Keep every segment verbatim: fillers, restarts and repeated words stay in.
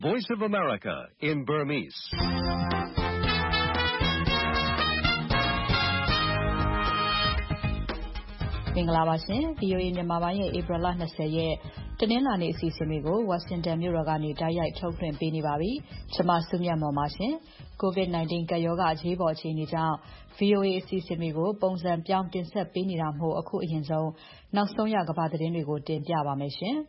Voice of America in Burmese. ။မင်္ဂလာပါရှင် V O A မြန်မာပိုင်းရဲ့ ဧပြီလ၂၀ရက်တနင်္လာနေ့အစီအစဉ်လေးကို Washington မြို့တော်ကနေတိုက်ရိုက်ထုတ်လွှင့်ပေးနေပါပြီ။ကျွန်မစုမြတ်မွန်ပါရှင်။ COVID nineteen ကပ်ရောဂါအရေးပေါ်အခြေအနေကြောင့် V O A အစီအစဉ်တွေကိုပုံစံပြောင်းတင်ဆက်ပေးနေတာမို့အခုအရင်ဆုံးနောက်ဆုံးရကမ္ဘာသတင်းတွေကိုတင်ပြပါမယ်ရှင်။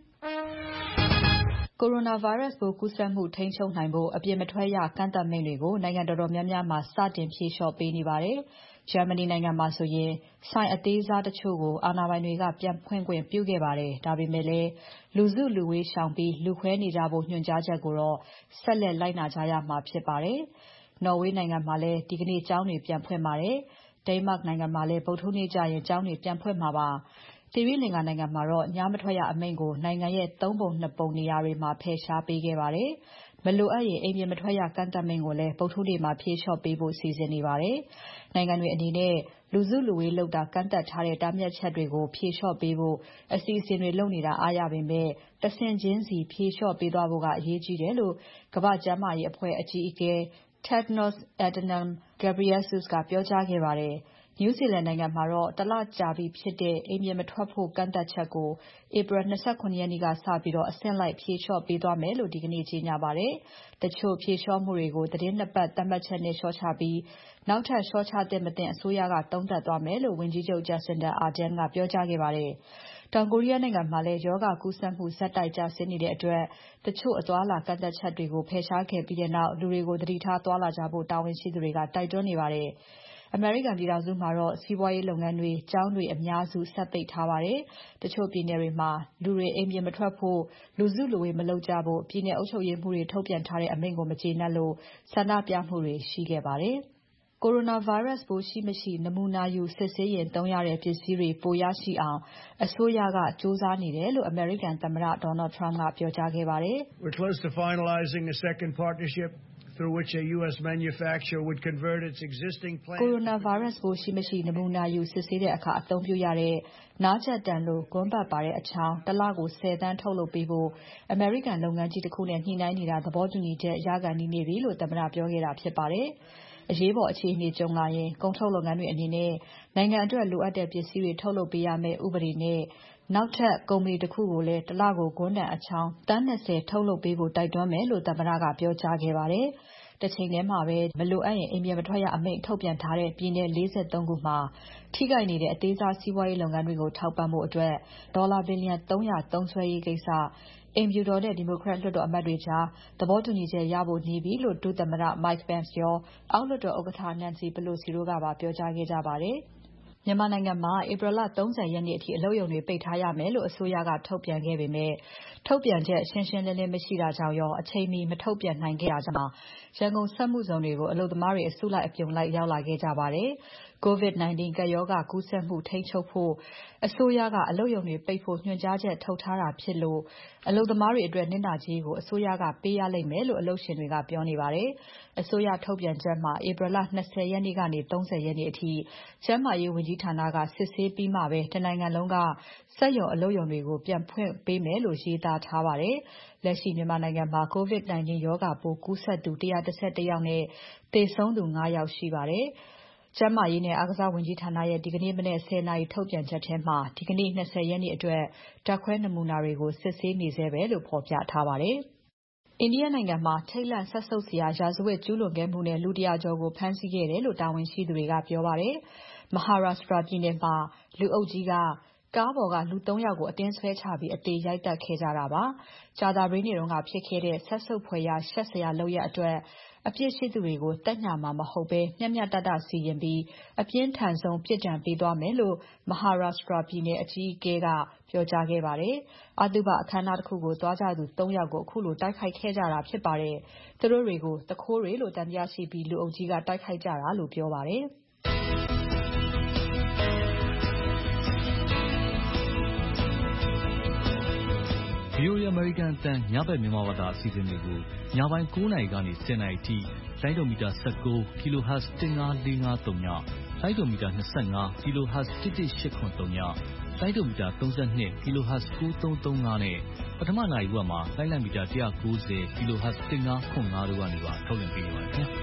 Coronavirus ပိုးကူးစက်မှုထိန်းချုပ်နိုင်ဖို့အပြင်မထွက်ရကန့်သတ်မိန့်တွေကိုနိုင်ငံတော်တော်များများမှာစတင်ဖြေလျှော့ပေးနေပါတယ်။ ဂျာမနီနိုင်ငံမှာဆိုရင်ဆိုင်အသေးစားတချို့ကိုအာဏာပိုင်တွေကပြန်ဖွင့်ခွင့်ပြုခဲ့ပါတယ်။ဒါပေမဲ့လည်းလူစုလူဝေးရှောင်ပြီးလူခွဲနေကြဖို့ညွှန်ကြားချက်ကိုတော့ဆက်လက်လိုက်နာကြရမှာဖြစ်ပါတယ်။ နော်ဝေးနိုင်ငံမှာလည်းဒီကနေ့ကျောင်းတွေပြန်ဖွင့်ပါတယ်။ ဒိန်းမတ်နိုင်ငံမှာလည်းဗုဒ္ဓဟူးနေ့ကျရင်ကျောင်းတွေပြန်ဖွင့်မှာပါ။သီရိလင်္ကာနိုင်ငံမှာတော့ညမထွက်ရအမိန့်ကိုနိုင်ငံရဲ့သုံးပုံနှစ်ပုံနေရာတွေမှာဖယ်ရှားပေးခဲ့ပါတယ်။မလိုအပ်ရင်အိမ်ပြင်မထွက်ရကန့်သတ်မိန့်ကိုလည်းဗုဒ္ဓဟူးနေ့မှာဖြေလျှော့ပေးဖို့စီစဉ်နေပါတယ်။နိုင်ငံတွေအနေနဲ့လူစုလူဝေးလုပ်တာကန့်သတ်ထားတဲ့တားမြစ်ချက်တွေကိုဖြေလျှော့ပေးဖို့အစီအစဉ်တွေလုပ်နေတာအားရပေမဲ့တဆင့်ချင်းစီဖြေလျှော့ပေးသွားဖို့ကအရေးကြီးတယ်လို့ကမ္ဘာ့ကျန်းမာရေးအဖွဲ့အကြီးအကဲ Tedros Adhanom Ghebreyesus ကပြောကြားခဲ့ပါတယ်။ New Zealand နိုင်ငံမှာတော့တလကြာပြီဖြစ်တဲ့အိမ်ပြင်မထွက်ဖို့ကန့်သတ်ချက်ကိုဧပြီ၂၇ရက်နေ့ကစပြီးအဆင့်လိုက်ဖြေလျှော့ပေးသွားမယ်လို့ဒီကနေ့ကြေညာပါတယ်။တချို့ဖြေလျှော့မှုတွေကိုသီတင်းနှစ်ပတ်သတ်မှတ်ချက်နဲ့လျှော့ချပြီးနောက်ထပ်လျှော့ချသင့်မသင့်အစိုးရကသုံးသပ်သွားမယ်လို့ဝန်ကြီးချုပ် Jacinda Ardern ကပြောကြားခဲ့ပါတယ်။တောင်ကိုရီးယားနိုင်ငံမှာလည်းရောဂါကူးစက်မှုဆက်တိုက်ကျဆင်းနေတဲ့အတွက်တချို့အသွားအလာကန့်သတ်ချက်တွေကိုဖယ်ရှားခဲ့ပြီးနောက်လူတွေကိုသတိထားသွားလာကြဖို့တာဝန်ရှိသူတွေကတိုက်တွန်းနေပါတယ်။အမေရိကန်ပြည်ထောင်စုမှာတော့စီးပွားရေးလုပ်ငန်းတွေ၊ကျောင်းတွေအများစုဆက်ပိတ်ထားပါတယ်။တချို့ပြည်နယ်တွေမှာလူတွေအိမ်ပြင်မထွက်ဖို့၊လူစုလူဝေးမလုပ်ကြဖို့ပြည်နယ်အုပ်ချုပ်ရေးမှူးတွေထုတ်ပြန်ထားတဲ့အမိန့်ကိုမကျေနပ်လို့ဆန္ဒပြမှုတွေရှိခဲ့ပါတယ်။ Coronavirus ပိုးရှိမရှိ နမူနာယူစစ်ဆေးရင်သုံးရတဲ့ပစ္စည်းတွေပိုရရှိအောင်အစိုးရကကြိုးစားနေတယ်လို့အမေရိကန်သမ္မတ Donald Trump ကပြောကြားခဲ့ပါတယ်။ We're close to finalizing a second partnership through which a U S manufacturer would convert its existing plant Coronavirus ပိုးရှိမရှိနမူနာယူစစ်ဆေးတဲ့အခါအသုံးပြုရတဲ့နားကြပ်တံလိုကွန်းပတ်ပါတဲ့အချောင်းတစ်လကိုဆယ်သန်းထုတ်လုပ်ပေးဖို့အမေရိကန်လုပ်ငန်းကြီးတစ်ခုနဲ့ညှိနှိုင်းနေတာသဘောတူညီချက်ရခါနီးနေပြီလို့သမ္မတပြောခဲ့တာဖြစ်ပါတယ်။အရေးပေါ်အခြေအနေကြုံလာရင်ကုန်ထုတ်လုပ်ငန်းတွေအနေနဲ့နိုင်ငံအတွက်လိုအပ်တဲ့ပစ္စည်းတွေထုတ်လုပ်ပေးရမယ့်ဥပဒေနဲ့နောက်ထပ်ကုမ္ပဏီတစ်ခုကိုလည်းတစ်လကိုကွန်းတန်အချောင်းသန်း၂၀ထုတ်လုပ်ပေးဖို့တိုက်တွန်းမယ်လို့သမ္မတကပြောကြားခဲ့ပါတယ်။တချိန်ထဲမှာပဲမလိုအပ်ရင်အိမ်ပြင်မထွက်ရအမိန့်ထုတ်ပြန်ထားတဲ့ပြည်နယ်၄၃ခုမှာထိခိုက်နေတဲ့အသေးစားစီးပွားရေးလုပ်ငန်းတွေကိုထောက်ပံ့ဖို့အတွက်ဒေါ်လာဘီလျံသုံးရာသုံးစွဲရေးကိစ္စအိမ်ဖြူတော်နဲ့ဒီမိုကရက်လွှတ်တော်အမတ်တွေကြားသဘောတူညီချက်ရဖို့နေပြီလို့ဒုသမ္မတ Mike Pence ရောအောက်လွှတ်တော်ဥက္ကဋ္ဌ Nancy Pelosi တို့ကပါပြောကြားခဲ့ကြပါတယ်။မြန်မာနိုင်ငံမှာဧပြီလ၃၀ရက်နေ့အထိအလုပ်ရုံတွေပိတ်ထားရမယ်လို့အစိုးရကထုတ်ပြန်ခဲ့ပေမဲ့ထုတ်ပြန်ချက်ရှင်းရှင်းလင်းလင်းမရှိတာကြောင့်ရောအချိန်မီမထုတ်ပြန်နိုင်ခဲ့တာကြောင့်ရန်ကုန်စက်မှုဇုန်တွေကိုအလုပ်သမားတွေအစုလိုက်အပြုံလိုက်ရောက်လာခဲ့ကြပါတယ်။ COVID nineteen ကပ်ရောဂါကူးစက်မှုထိန်းချုပ်ဖို့အစိုးရကအလုပ်ရုံတွေပိတ်ဖို့ညွှန်ကြားချက်ထုတ်ထားတာဖြစ်လို့အလုပ်သမားတွေအတွက်နစ်နာကြေးကိုအစိုးရကပေးရလိမ့်မယ်လို့အလုပ်ရှင်တွေကပြောနေပါတယ်။အစိုးရထုတ်ပြန်ချက်မှာဧပြီလ၂၀ရက်နေ့ကနေ၃၀ရက်နေ့အထိကျန်းမာရေးဝန်ကြီးဌာနကစစ်ဆေးပြီးမှပဲတနိုင်ငံလုံးကစက်ရုံအလုပ်ရုံတွေကိုပြန်ဖွင့်ပေးမယ်လို့ရေးသားထားပါတယ်။လက်ရှိမြန်မာနိုင်ငံမှာ COVID nineteen ရောဂါပိုးကူးစက်သူ၁၁၁ယောက်နဲ့သေဆုံးသူ၅ယောက်ရှိပါတယ်။ကျန်းမာရေးနဲ့အားကစားဝန်ကြီးဌာနရဲ့ဒီကနေ့မနက်၁၀နာရီထုတ်ပြန်ချက်ထဲမှာဒီကနေ့၂၀ရက်နေ့အတွက်ဓာတ်ခွဲနမူနာတွေကိုစစ်ဆေးနေဆဲပဲလို့ဖော်ပြထားပါတယ်။အိန္ဒိယနိုင်ငံမှာထိတ်လန့်စက်ဆုပ်စရာရာဇဝတ်ကျူးလွန်ခဲ့မှုနဲ့လူတစ်ရာကျော်ကိုဖမ်းဆီးခဲ့တယ်လို့တာဝန်ရှိသူတွေကပြောပါတယ်။ Maharashtra ပြည်နယ်မှာလူအုပ်ကြီးကကားပေါ်ကလူသုံးယောက်ကိုအတင်းဆွဲချပြီးအသေရိုက်သတ်ခဲ့ကြတာပါ။ကြာသပတေးနေ့ကဖြစ်ခဲ့တဲ့စက်ဆုပ်ဖွယ်ရာရှက်စရာလုပ်ရပ်အတွက်အပြစ်ရှိသူတွေကိုသက်ညှာမှာမဟုတ်ဘဲမျှမျှတတစီရင်ပြီးအပြင်းထန်ဆုံးပြစ်ဒဏ်ပေးသွားမယ်လို့ Maharashtra ပြည်နယ်အကြီးအကဲကပြောကြားခဲ့ပါတယ်။အသုဘအခမ်းအနားတခုကိုသွားကြသူသုံးယောက်ကိုခုလိုတိုက်ခိုက်ခဲ့ကြတာဖြစ်ပါတယ်။သူတို့တွေကိုသူခိုးတွေလို့သံသယရှိပြီးလူအုပ်ကြီးကတိုက်ခိုက်ကြတာလို့ပြောပါတယ်။ V O A အမေရိကန်အသံညဘက်မြန်မာဘာသာအစီအစဉ်တွေကိုညပိုင်း၉နာရီကနေ၁၀နာရီအထိလိုင်းဒိုမီတာ၁၉ kilohertz ၁၅၄၅၃ညလိုင်းဒိုမီတာ၂၅ ကီလိုဟတ်ဇ် တစ်တစ်ရှစ်ခွန်သုံးည လိုင်းဒိုမီတာ၃၂ ကီလိုဟတ်ဇ် ကိုးသုံးသုံးငါးနဲ့ပထမနာရီဝက်မှာလိုင်းလံမီတာ၁၉၀ ကီလိုဟတ်ဇ် တစ်ငါးခွန်ငါးတို့ကနေပါထုတ်လွှင့်ပေးနေပါတယ်ခင်ဗျာ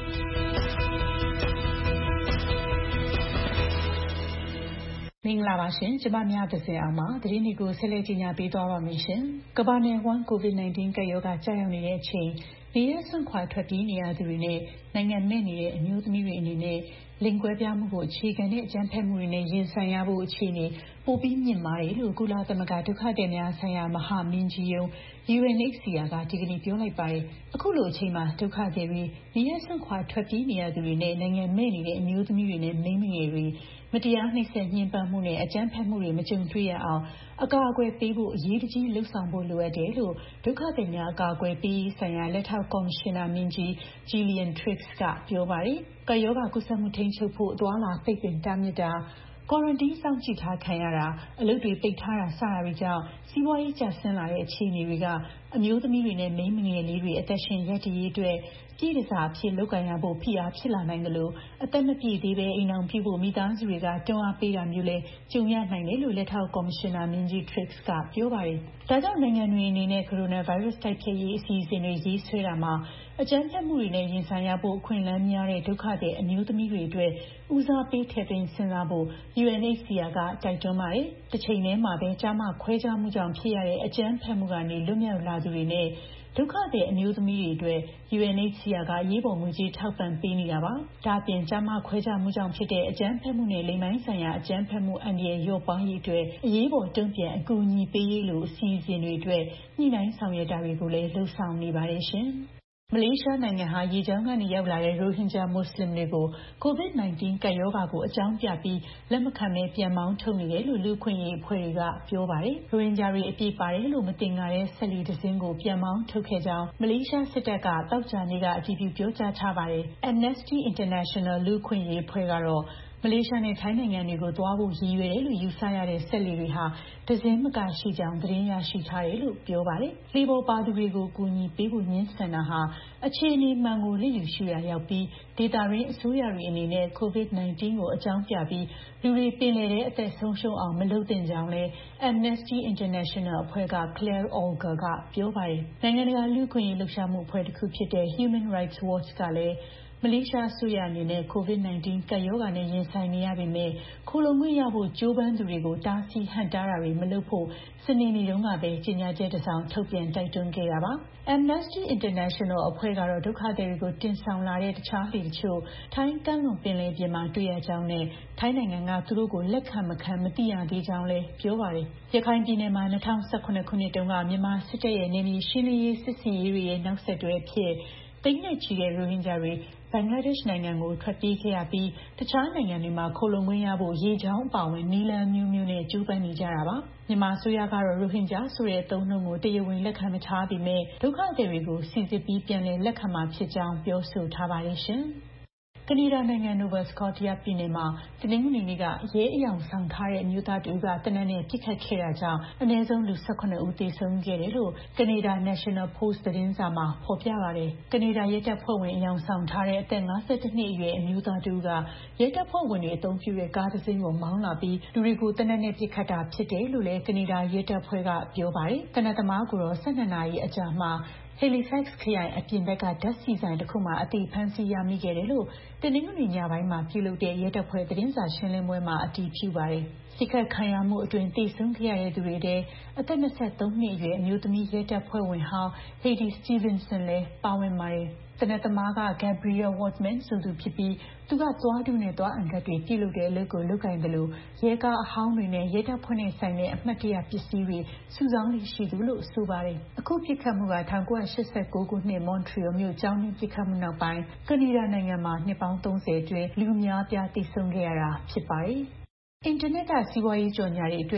မင်္ဂလာပါရှင်ကျမများသဇင်အောင်ပါသတင်းတွေကိုဆက်လက်ကြီးညာပေးသွားပါမယ်ရှင်ကမ္ဘာနယ်ဝန်း ကိုဗစ် ၁၉ ကပ်ရောဂါကြာရောက်နေတဲ့အချိန်နေရစွန့်ခွာထွက်ပြေးနေရသူတွေနဲ့နိုင်ငံမဲ့နေတဲ့အမျိုးသမီးတွေအနေနဲ့လိင်ကွဲပြားမှုကိုအခြေခံတဲ့အကြမ်းဖက်မှုတွေနဲ့ရင်ဆိုင်ရဖို့အခြေအနေပိုပြီးမြင့်မားတယ်လို့ကုလသမဂ္ဂဒုက္ခသည်များဆိုင်ရာမဟာမင်းကြီးရုံး U N H C R ကဒီကနေ့ပြောလိုက်ပါတယ်အခုလိုအချိန်မှာဒုက္ခသည်တွေနေရစွန့်ခွာထွက်ပြေးနေရသူတွေနဲ့နိုင်ငံမဲ့နေတဲ့အမျိုးသမီးတွေနဲ့မိန်းမငယ်တွေမတရားနှိပ်စက်ညှဉ်းပန်းမှုနဲ့အကြမ်းဖက်မှုတွေမကြုံတွေ့ရအောင်အကာအကွယ်ပေးဖို့အရေးတကြီးလှုံ့ဆော်ဖို့လိုအပ်တယ်လို့ဒုက္ခသည်များအကာအကွယ်ပေးရေးဆိုင်ရာလက်ထောက်ကော်မရှင်နာမင်းကြီး Gillian Triggs ကပြောပါတယ်။ကာရောဂါကူးစက်မှုထိန်းချုပ်ဖို့အသွားအလာပိတ်ပင်တားမြစ်တာကွာရန်တင်းစောင့်ကြည့်ထားခံရတာအလုပ်တွေပိတ်ထားတာစတာတွေကြောင့်စီးပွားရေးကျဆင်းလာတဲ့အခြေအနေတွေကအမျိုးသမီးတွေနဲ့မိန်းမငယ်လေးတွေအသက်ရှင်ရပ်တည်ရေးအတွက်ပြည်တစားအဖြစ်လုပ်ကိုင်ရဖို့ဖိအားဖြစ်လာနိုင်တယ်လို့အသက်မပြည့်သေးပဲအိမ်အောင်ပြုဖို့မိသားစုတွေကတွန်းအားပေးတာမျိုးလဲကြုံရနိုင်တယ်လို့လက်ထောက်ကော်မရှင်နာမင်းကြီး Triggs ကပြောပါတယ်။ဒါကြောင့်နိုင်ငံတွေအနေနဲ့ကိုရိုနာဗိုင်းရပ်စ်တိုက်ဖျက်ရေးအစီအစဉ်တွေရေးဆွဲတာမှာအကြမ်းဖက်မှုတွေနဲ့ရင်ဆိုင်ရဖို့အခွင့်အလမ်းများတဲ့ဒုက္ခသည်အမျိုးသမီးတွေအတွက်ဦးစားပေးထည့်သွင်းစဉ်းစားဖို့ U N H C R ကတိုက်တွန်းပါတယ်။တစ်ချိန်တည်းမှာပဲကြားမခွဲခြားမှုကြောင့်ဖြစ်ရတဲ့အကြမ်းဖက်မှုကနေလွတ်မြောက်လာသူတွေနဲ့ဒုက္ခသည်အမျိုးသမီးတွေအတွက် U N H C R ကအရေးပေါ်ငွေကြေးထောက်ပံ့ပေးနေတာပါ။ဒါ့အပြင်ကြားမခွဲခြားမှုကြောင့်ဖြစ်တဲ့အကြမ်းဖက်မှုနဲ့လိင်ပိုင်းဆိုင်ရာအကြမ်းဖက်မှုအန္တရာယ်လျော့ပါးရေးအတွက်အရေးပေါ်တုံ့ပြန်အကူအညီပေးရေးလိုအစီအစဉ်တွေအတွက်ညှိနှိုင်းဆောင်ရွက်တာတွေကိုလည်းလှုံ့ဆော်နေပါတယ်ရှင်။မလေးရှားနိုင်ငံဟာရေကြောင်းကနေရောက်လာတဲ့ရိုဟင်ဂျာမွတ်စလင်တွေကိုကိုဗစ် ၁၉ ကပ်ရောဂါကိုအကြောင်းပြပြီးလက်မခံဘဲပြန်မောင်းထုတ်နေတယ်လို့လူ့အခွင့်အရေးအဖွဲ့တွေကပြောပါတယ်။ရိုဟင်ဂျာတွေအပြည့်ပါတယ်လို့မတင်ငါတဲ့ဆက်လီတစ်စင်းကိုပြန်မောင်းထုတ်ခဲ့ကြောင်းမလေးရှားစစ်တပ်ကတောက်ကြနေ့ကအတည်ပြုပြောကြားထားပါတယ်။ Amnesty International လူ့အခွင့်အရေးအဖွဲ့ကတော့မလေးရှားနဲ့ထိုင်းနိုင်ငံတွေကိုသွားဖို့ရည်ရွယ်တယ်လို့ယူဆရတဲ့ဆက်လီတွေဟာဒဇင်းမကရှိကြောင်းသတင်းရရှိထားတယ်လို့ပြောပါတယ်။လေပေါ်ပါသူတွေကိုကူညီပေးဖို့ညှင်းဆန်တာဟာအခြေအနေမှန်ကိုလျစ်လျူရှုရာရောက်ပြီးဒေတာရင်းအစိုးရတွေအနေနဲ့ကိုဗစ် ၁၉ ကိုအကြောင်းပြပြီးလူတွေပင်လယ်ထဲအသက်ဆုံးရှုံးအောင်မလုပ်သင့်ကြောင်းလဲ Amnesty International အဖွဲ့က Claire Olger ကပြောပါတယ်။နိုင်ငံတကာလူ့အခွင့်အရေးလှုပ်ရှားမှုအဖွဲ့တစ်ခုဖြစ်တဲ့ Human Rights Watch ကလည်းမလေးရှားအစိုးရအနေနဲ့ကိုဗစ် ၁၉ ကပ်ရောဂါနဲ့ရင်ဆိုင်နေရပေမဲ့ခိုလုံခွင့်ရဖို့ကြိုးပမ်းသူတွေကိုတားဆီးဟန့်တားတာတွေမလုပ်ဖို့စနေနေ့တုန်းကပဲကြေညာချက်တစ်စောင်ထုတ်ပြန်တိုက်တွန်းခဲ့တာပါ။ Amnesty International အဖွဲ့ကတော့ဒုက္ခသည်တွေကိုတင်ဆောင်လာတဲ့တခြားလှေတချို့ထိုင်းကမ်းလွန်ပင်လယ်ပြင်မှာတွေ့ရကြောင်းနဲ့ထိုင်းနိုင်ငံကသူတို့ကိုလက်ခံမခံမသိရသေးကြောင်းလည်းပြောပါတယ်။ရခိုင်ပြည်နယ်မှာ၂၀၁၇ခုနှစ်တုန်းကမြန်မာစစ်တပ်ရဲ့နယ်မြေရှင်းလင်းရေးစစ်ဆင်ရေးတွေရဲ့နောက်ဆက်တွဲဖြစ်သိန်းနဲ့ချီတဲ့ရိုဟင်ဂျာတွေဘင်္ဂလားဒေ့ရှ်နိုင်ငံကိုထွက်ပြေးခဲ့ရပြီးတခြားနိုင်ငံတွေမှာခိုလုံခွင့်ရဖို့ရေကြောင်းအပါအဝင်နည်းလမ်းမျိုးမျိုးနဲ့ကြိုးပမ်းနေကြတာပါမြန်မာအစိုးရကတော့ရိုဟင်ဂျာဆိုတဲ့အသုံးအနှုန်းကိုတရားဝင်လက်ခံမထားပေမဲ့ဒုက္ခသည်တွေကိုစိစစ်ပြီးပြန်လည်လက်ခံမှာဖြစ်ကြောင်းပြောဆိုထားပါတယ်ရှင်။ကနေဒါနိုင်ငံ Nova Scotia ပြည်နယ်မှာတနင်္ဂနွေနေ့ကရဲအယောင်ဆောင်ထားတဲ့အမျိုးသားတဦးကသေနတ်နဲ့ပစ်ခတ်ခဲ့တာကြောင့်အနည်းဆုံးလူ၁၇ဦးသေဆုံးခဲ့တယ်လို့ကနေဒါ National Post သတင်းစာမှာဖော်ပြပါတယ်။ကနေဒါရဲတပ်ဖွဲ့ဝင်အယောင်ဆောင်ထားတဲ့အသက်၅၁နှစ်အရွယ်အမျိုးသားတဦးကရဲတပ်ဖွဲ့ဝင်တွေအသုံးပြုတဲ့ကားတစ်စီးကိုမောင်းလာပြီးလူတွေကိုသေနတ်နဲ့ပစ်ခတ်တာဖြစ်တယ်လို့လည်းကနေဒါရဲတပ်ဖွဲ့ကပြောပါတယ်။သေနတ်သမားကိုတော့၁၂နာရီအကြာမှာHalifax ခရိုင်အပြင်ဘက်ကဓာတ်ဆီဆိုင်တစ်ခုမှာအသေဖမ်းဆီးရမိခဲ့တယ်လို့တနင်္ဂနွေညပိုင်းမှာပြုလုပ်တဲ့ရဲတပ်ဖွဲ့သတင်းစာရှင်းလင်းပွဲမှာအတည်ပြုပါတယ်။စိတ်ခတ်ခံရမှုအတွင်းသေဆုံးခဲ့ရတဲ့သူတွေထဲအသက်၂၃နှစ်အရွယ်အမျိုးသမီးရဲတပ်ဖွဲ့ဝင်ဟောင်း Heidi Stevenson လည်းပါဝင်ပါတယ်။သေနတ်သမားက Gabriel Wortman ဆိုသူဖြစ်ပြီးသူကသွားတူးနဲ့သွားအံကပ်တွေပြုလုပ်တဲ့အလုပ်ကိုလုပ်ကိုင်တယ်လို့ရဲကားအဟောင်းတွေနဲ့ရဲတပ်ဖွဲ့နဲ့ဆိုင်တဲ့အမှတ်တရပစ္စည်းတွေစုဆောင်းရှိသူလို့ဆိုပါတယ်။အခုပြစ်ခတ်မှုက၁၉၈၉ခုနှစ် Montreal မြို့ကျောင်းတွင်းပြစ်ခတ်မှုနောက်ပိုင်းကနေဒါနိုင်ငံမှာနှစ်ပေါင်းသုံးဆယ်အတွင်းလူအများအပြားသေဆုံးခဲ့ရတာဖြစ်ပါတယ်။အင်တာနက်ကစီးပွားရေးကြော်ညာတွေအတွက်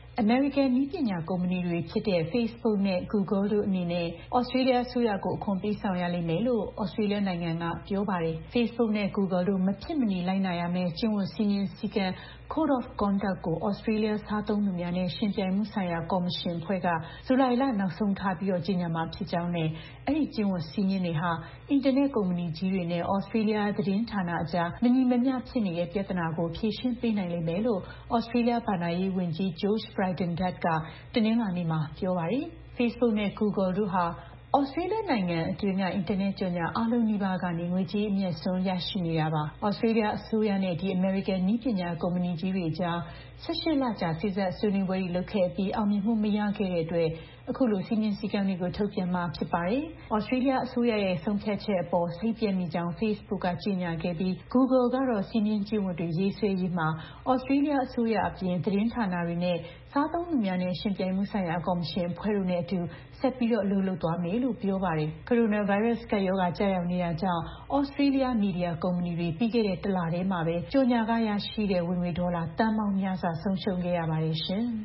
American နည်းပညာကုမ္ပဏီတွေဖြစ်တဲ့ Facebook နဲ့ Google တို့အနေနဲ့ Australia အစိုးရကိုအခွန်ပေးဆောင်ရလိမ့်မယ်လို့ Australia နိုင်ငံကပြောပါတယ်။ Facebook နဲ့ Google တို့မဖြစ်မနေလိုက်နာရမယ့်ကျင့်ဝတ်စည်းမျဉ်းစည်းကမ်း Code of Conduct ကို Australia စားသုံးသူများနဲ့ယှဉ်ပြိုင်မှုဆိုင်ရာကော်မရှင်အဖွဲ့က ဇူလိုင်လနောက်ဆုံးထားပြီးကြေညာမှာဖြစ်ကြောင်းနဲ့အဲဒီကျင့်ဝတ်စည်းမျဉ်းတွေဟာအင်တာနက်ကုမ္ပဏီကြီးတွေနဲ့ Australia သတင်းဌာနအကြားမညီမမျှဖြစ်နေတဲ့ပြဿနာကိုဖြေရှင်းပေးနိုင်လိမ့်မယ်လို့ Australia ဘဏ္ဍာရေးဝန်ကြီး George Frydenberg ကတနင်္လာနေ့မှာပြောပါတယ်။ Facebook နဲ့ Google တို့ဟာAustralia နိုင်ငံအတွင်းကအင်တာနက်ကြော်ညာအားလုံးနီးပါးကနေငွေကြေးအမြတ်အစွန်းရရှိနေတာပါ။ Australia အစိုးရနဲ့ဒီ American နည်းပညာကုမ္ပဏီကြီးတွေကြား၁၈လကြာစေ့စပ်ဆွေးနွေးပွဲတွေလုပ်ခဲ့ပြီးအောင်မြင်မှုမရခဲ့တဲ့အတွက်အခုလိုစည်းမျဉ်းစည်းကမ်းတွေကိုထုတ်ပြန်မှာဖြစ်ပါတယ်။ Australia အစိုးရရဲ့ဆုံးဖြတ်ချက်အပေါ်စိတ်ပျက်မိကြောင်း Facebook ကကြေညာခဲ့ပြီး Google ကတော့စည်းမျဉ်းကျင့်ဝတ်တွေရေးဆွဲရေးမှာ Australia အစိုးရအပြင်သတင်းဌာနတွေနဲ့စားသုံးသူများနဲ့ယှဉ်ပြိုင်မှုဆိုင်ရာကော်မရှင်အဖွဲ့တို့နဲ့အတူဆက်ပြီးအလုပ်လုပ်သွားမယ်လို့ပြောပါတယ်။ Coronavirus ကပ်ရောဂါကျရောက်နေတာကြောင့် Australia မီဒီယာကုမ္ပဏီတွေပြီးခဲ့တဲ့တလထဲမှာပဲကြော်ညာခရရှိတဲ့ဝင်ငွေဒေါ်လာသန်းပေါင်းများစွာဆုံးရှုံးခဲ့ရပါတယ်ရှင်။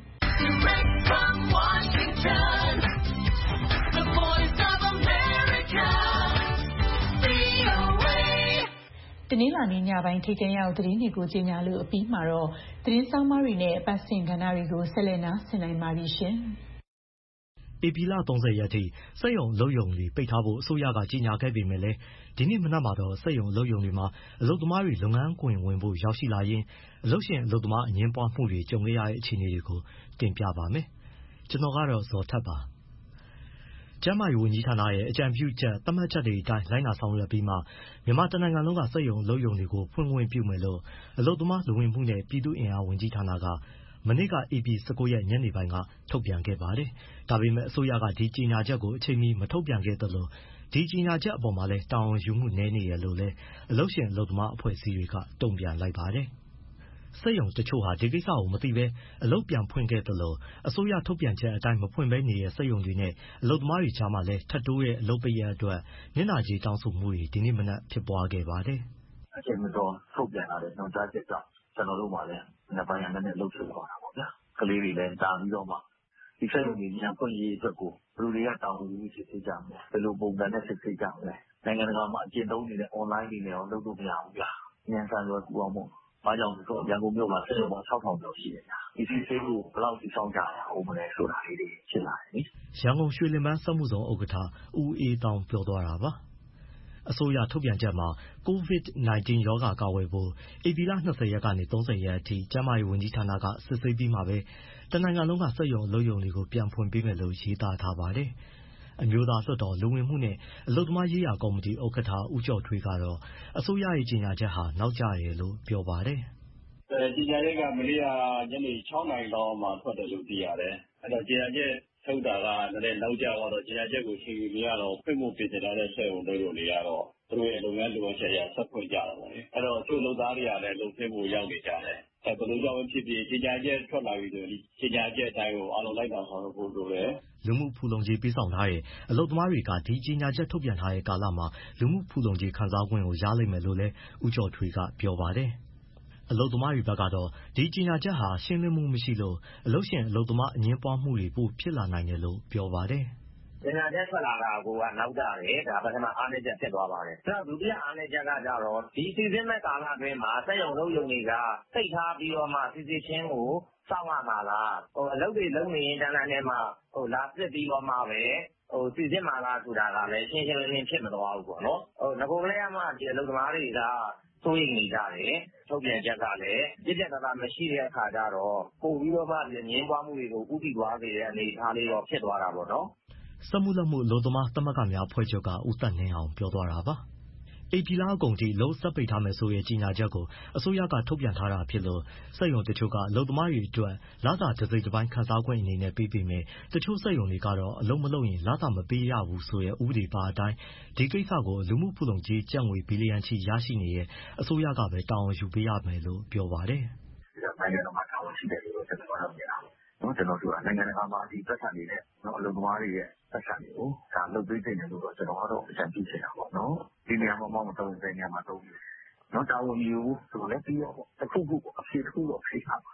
တနင်္လာနေ့ညပိုင်းထိပ်တန်းရောက်သတင်းတွေကိုကြေညာလို့အပြီးမှာတော့သတင်းဆောင်းပါးတွေနဲ့အပတ်စဉ်ကဏ္ဍတွေကိုဆက်လက်နားဆင်နိုင်ပါပြီရှင်။ဧပြီလ၃၀ရက်ထိစက်ရုံအလုပ်ရုံတွေပိတ်ထားဖို့အစိုးရကကြေညာခဲ့ပေမဲ့လည်းဒီနေ့မနက်မှာတော့စက်ရုံအလုပ်ရုံတွေမှာအလုပ်သမားတွေလုပ်ငန်းခွင်ဝင်ဖို့ရောက်ရှိလာရင်းအလုပ်ရှင်အလုပ်သမားအငြင်းပွားမှုတွေကြုံခဲ့ရတဲ့အခြေအနေတွေကိုတင်ပြပါမယ်။ကျွန်တော်ကတော့ဇော်ထက်ပါ။ကျန်းမာရေးဝန်ကြီးဌာနရဲ့အကြံပြုချက်သတ်မှတ်ချက်တွေအတိုင်းလိုက်နာဆောင်ရွက်ပြီးမှမြန်မာတနိုင်ငံလုံးကစက်ရုံအလုပ်ရုံတွေကိုဖွင့်ခွင့်ပြုမယ်လို့အလုပ်သမားလူဝင်မှုနဲ့ပြည်သူ့အင်အားဝန်ကြီးဌာနကမနေ့ကဧပြီ၁၉ရက်ညနေပိုင်းကထုတ်ပြန်ခဲ့ပါတယ်။ဒါပေမဲ့အစိုးရကဒီကြေညာချက်ကိုအချိန်မီမထုတ်ပြန်ခဲ့သလိုဒီကြေညာချက်အပေါ်မှာလည်းတာဝန်ယူမှုနည်းနေတယ်လို့လည်းအလုပ်ရှင်အလုပ်သမားအဖွဲ့အစည်းတွေကတုံ့ပြန်လိုက်ပါတယ်။စက်ရုံတချို့ဟာဒီကိစ္စကိုမသိဘဲအလုပ်ပြန်ဖွင့်ခဲ့သလိုအစိုးရထုတ်ပြန်ချက်အတိုင်းမဖွင့်ဘဲနေတဲ့စက်ရုံတွေနဲ့အလုပ်သမားတွေကြားမှာလည်းထပ်တိုးတဲ့အလုပ်ပိတ်ရက်အတွက်နစ်နာကြေးတောင်းဆိုမှုတွေဒီနေ့မနက်ဖြစ်ပွားခဲ့ပါတယ်။အချိန်မတော်ထုတ်ပြန်လာတဲ့ညွှန်ကြားချက်ကြောင့်ကျွန်တော်တို့မှလည်းနှစ်ပိုင်းကနည်းနည်းလှုပ်ရှားသွားတာပေါ့ဗျာ။ကလေးတွေလည်းတာပြီးတော့မှဒီစက်ရုံတွေညံဖွင့်ရေးအတွက်ကိုဘယ်လိုတွေကတောင်းယူပြီးစစ်ဆေးကြမလဲဘယ်လိုပုံစံနဲ့စစ်ဆေးကြမလဲနိုင်ငံတကာမှာအကျင့်သုံးနေတဲ့ online တွေနဲ့ရောလုပ်လို့မရဘူးဗျာ။ဉာဏ်ဆန်ရွယ်ကူအောင်မို့ဘာကြောင့်လဲဆိုတော့ရန်ကုန်မြို့မှာစက်ရုံပေါင်း၆ထောင်ကျော်ရှိတယ်ဗျာ။ဒီစစ်ဆေးဖို့ဘယ်လောက်ထိစောင့်ကြရအောင်မလဲဆိုတာလေးတွေဖြစ်လာတယ်နိ။ရန်ကုန်ရွှေလင်ပန်းစက်မှုဇုံဥက္ကဋ္ဌဦးအေးသောင်းပြောသွားတာပါ။အစိုးရထုတ်ပြန်ချက်မှာ COVID 19 ရောဂါကာကွယ်ဖို့ဧပြီလ၂၀ရက်ကနေ၃၀ရက်အထိကျန်းမာရေးဝန်ကြီးဌာနကစစ်ဆေးပြီးမှပဲတနိုင်ငံလုံးကစက်ရုံအလုပ်ရုံတွေကိုပြန်ဖွင့်ပေးမယ်လို့ရေးသားထားပါတယ်။အမျိုးသားလွှတ်တော်လူဝင်မှုနဲ့အလုပ်သမားရေးရာကော်မတီဥက္ကဋ္ဌဦးကျော်ထွေးကတော့အစိုးရရဲ့ကြေညာချက်ဟာနောက်ကျတယ်လို့ပြောပါတယ်။ကြေညာချက်ကမနေ့ကညနေ၆နာရီလောက်မှထွက်တယ်လို့သိရတယ်။အဲ့တော့ကြေညာချက်ထုတ်တာကလည်းနောက်ကျတော့ကြေညာချက်ကိုချိန်ယူမရတော့ဖွင့်ဖို့ပြင်ဆင်ထားတဲ့စက်ရုံတွေတွေကတော့သူတို့ရဲ့လုပ်ငန်းလိုအပ်ချက်အရဆက်ဖွင့်ကြတာပေါ့လေ။အဲ့တော့သူ့လုပ်သားတွေကလည်းလုပ်သိဖို့ရောက်နေကြတယ်။အဲဘယ်လိုကြောင့်ဖြစ်ဖြစ်ကြေညာချက်ထွက်လာပြီဆိုရင်ကြေညာချက်အတိုင်းကိုအားလုံးလိုက်နာဆောင်ရွက်ဖို့လိုတယ်။လူမှုဖူလုံကြေးပေးဆောင်ထားတဲ့အလုပ်သမားတွေကဒီကြေညာချက်ထုတ်ပြန်ထားတဲ့ကာလမှာလူမှုဖူလုံကြေးခံစားခွင့်ကိုရလိမ့်မယ်လို့လည်းဦးကျော်ထွေးကပြောပါတယ်။အလုပ်သမားတွေဘက်ကတော့ဒီကြေညာချက်ဟာရှင်းလင်းမှုမရှိလို့အလုပ်ရှင်အလုပ်သမားအငြင်းပွားမှုတွေပိုဖြစ်လာနိုင်တယ်လို့ပြောပါတယ်။ကြေညာချက်ထွက်လာတာကိုကနောက်ကျတယ်ဒါပထမအားနည်းချက်ဖြစ်သွားပါတယ်။အဲ့တော့ဒုတိယအားနည်းချက်ကကြတော့ဒီစီစဉ်မဲ့ကာလအတွင်းမှာစက်ရုံလုပ်ရုံတွေကစိတ်ထားပြီးတော့မှစီစဉ်ချင်းကိုစောင့်ရမှာလားဟိုအလုပ်တွေလုပ်နေရင်တန်းတန်းထဲမှာဟိုလာစစ်ပြီးတော့မှပဲဟိုစီစဉ်မှာလားဆိုတာကလည်းရှင်းရှင်းလင်းလင်းဖြစ်မသွားဘူးပေါ့နော်ဟိုငကိုကလေးကမှဒီအလုပ်သမားတွေကစိုးရိမ်နေကြတယ်ထုတ်ပြန်ချက်ကလည်းပြည့်ပြည့်သားသားမရှိတဲ့အခါကျတော့ပို့ပြီးတော့မှငင်းပွားမှုတွေကိုဥတည်သွားစေတဲ့အနေအထားလေးတော့ဖြစ်သွားတာပေါ့နော်စက်မှုလက်မှုအလုပ်သမားသမဂ္ဂများအဖွဲ့ချုပ်ကဦးသက်နှင်းအောင်ပြောသွားတာပါဧပြီလအကုန်ထိလုံးဆက်ပိတ်ထားမယ်ဆိုတဲ့ကြေညာချက်ကိုအစိုးရကထုတ်ပြန်ထားတာဖြစ်လို့စက်ရုံတချို့ကအလုပ်သမားတွေအတွက်လစာတစ်စိတ်တစ်ပိုင်းခံစားခွင့်အနေနဲ့ပေးပေမဲ့တချို့စက်ရုံတွေကတော့အလုပ်မလုပ်ရင်လစာမပေးရဘူးဆိုတဲ့ဥပဒေပါအတိုင်းဒီကိစ္စကိုလူမှုဖူလုံကြေးကျပ်ငွေဘီလီယံချီရရှိနေတဲ့အစိုးရကပဲတာဝန်ယူပေးရမယ်လို့ပြောပါတယ်။နိုင်ငံတော်မှာတာဝန်ရှိတယ်လို့ကျွန်တော်တို့မြင်တာ။နော်ကျွန်တော်တို့ကနိုင်ငံတကာမှာဒီသက်ဆိုင်နေတဲ့နော်အလုပ်သမားတွေရဲ့သက်ဆိုင်တွေကိုဒါလုပ်ပေးတဲ့လို့တော့ကျွန်တော်ကတော့အကြံပြုချင်တာပေါ့နော်။ဒီနေရာမှာမတော်တဲ့နေရာမှာတော့နော်တာဝန်ယူဆိုလည်းပြီးတော့တစ်ခုခုအဖြစ်တစ်ခုတော့ဖိထားပါ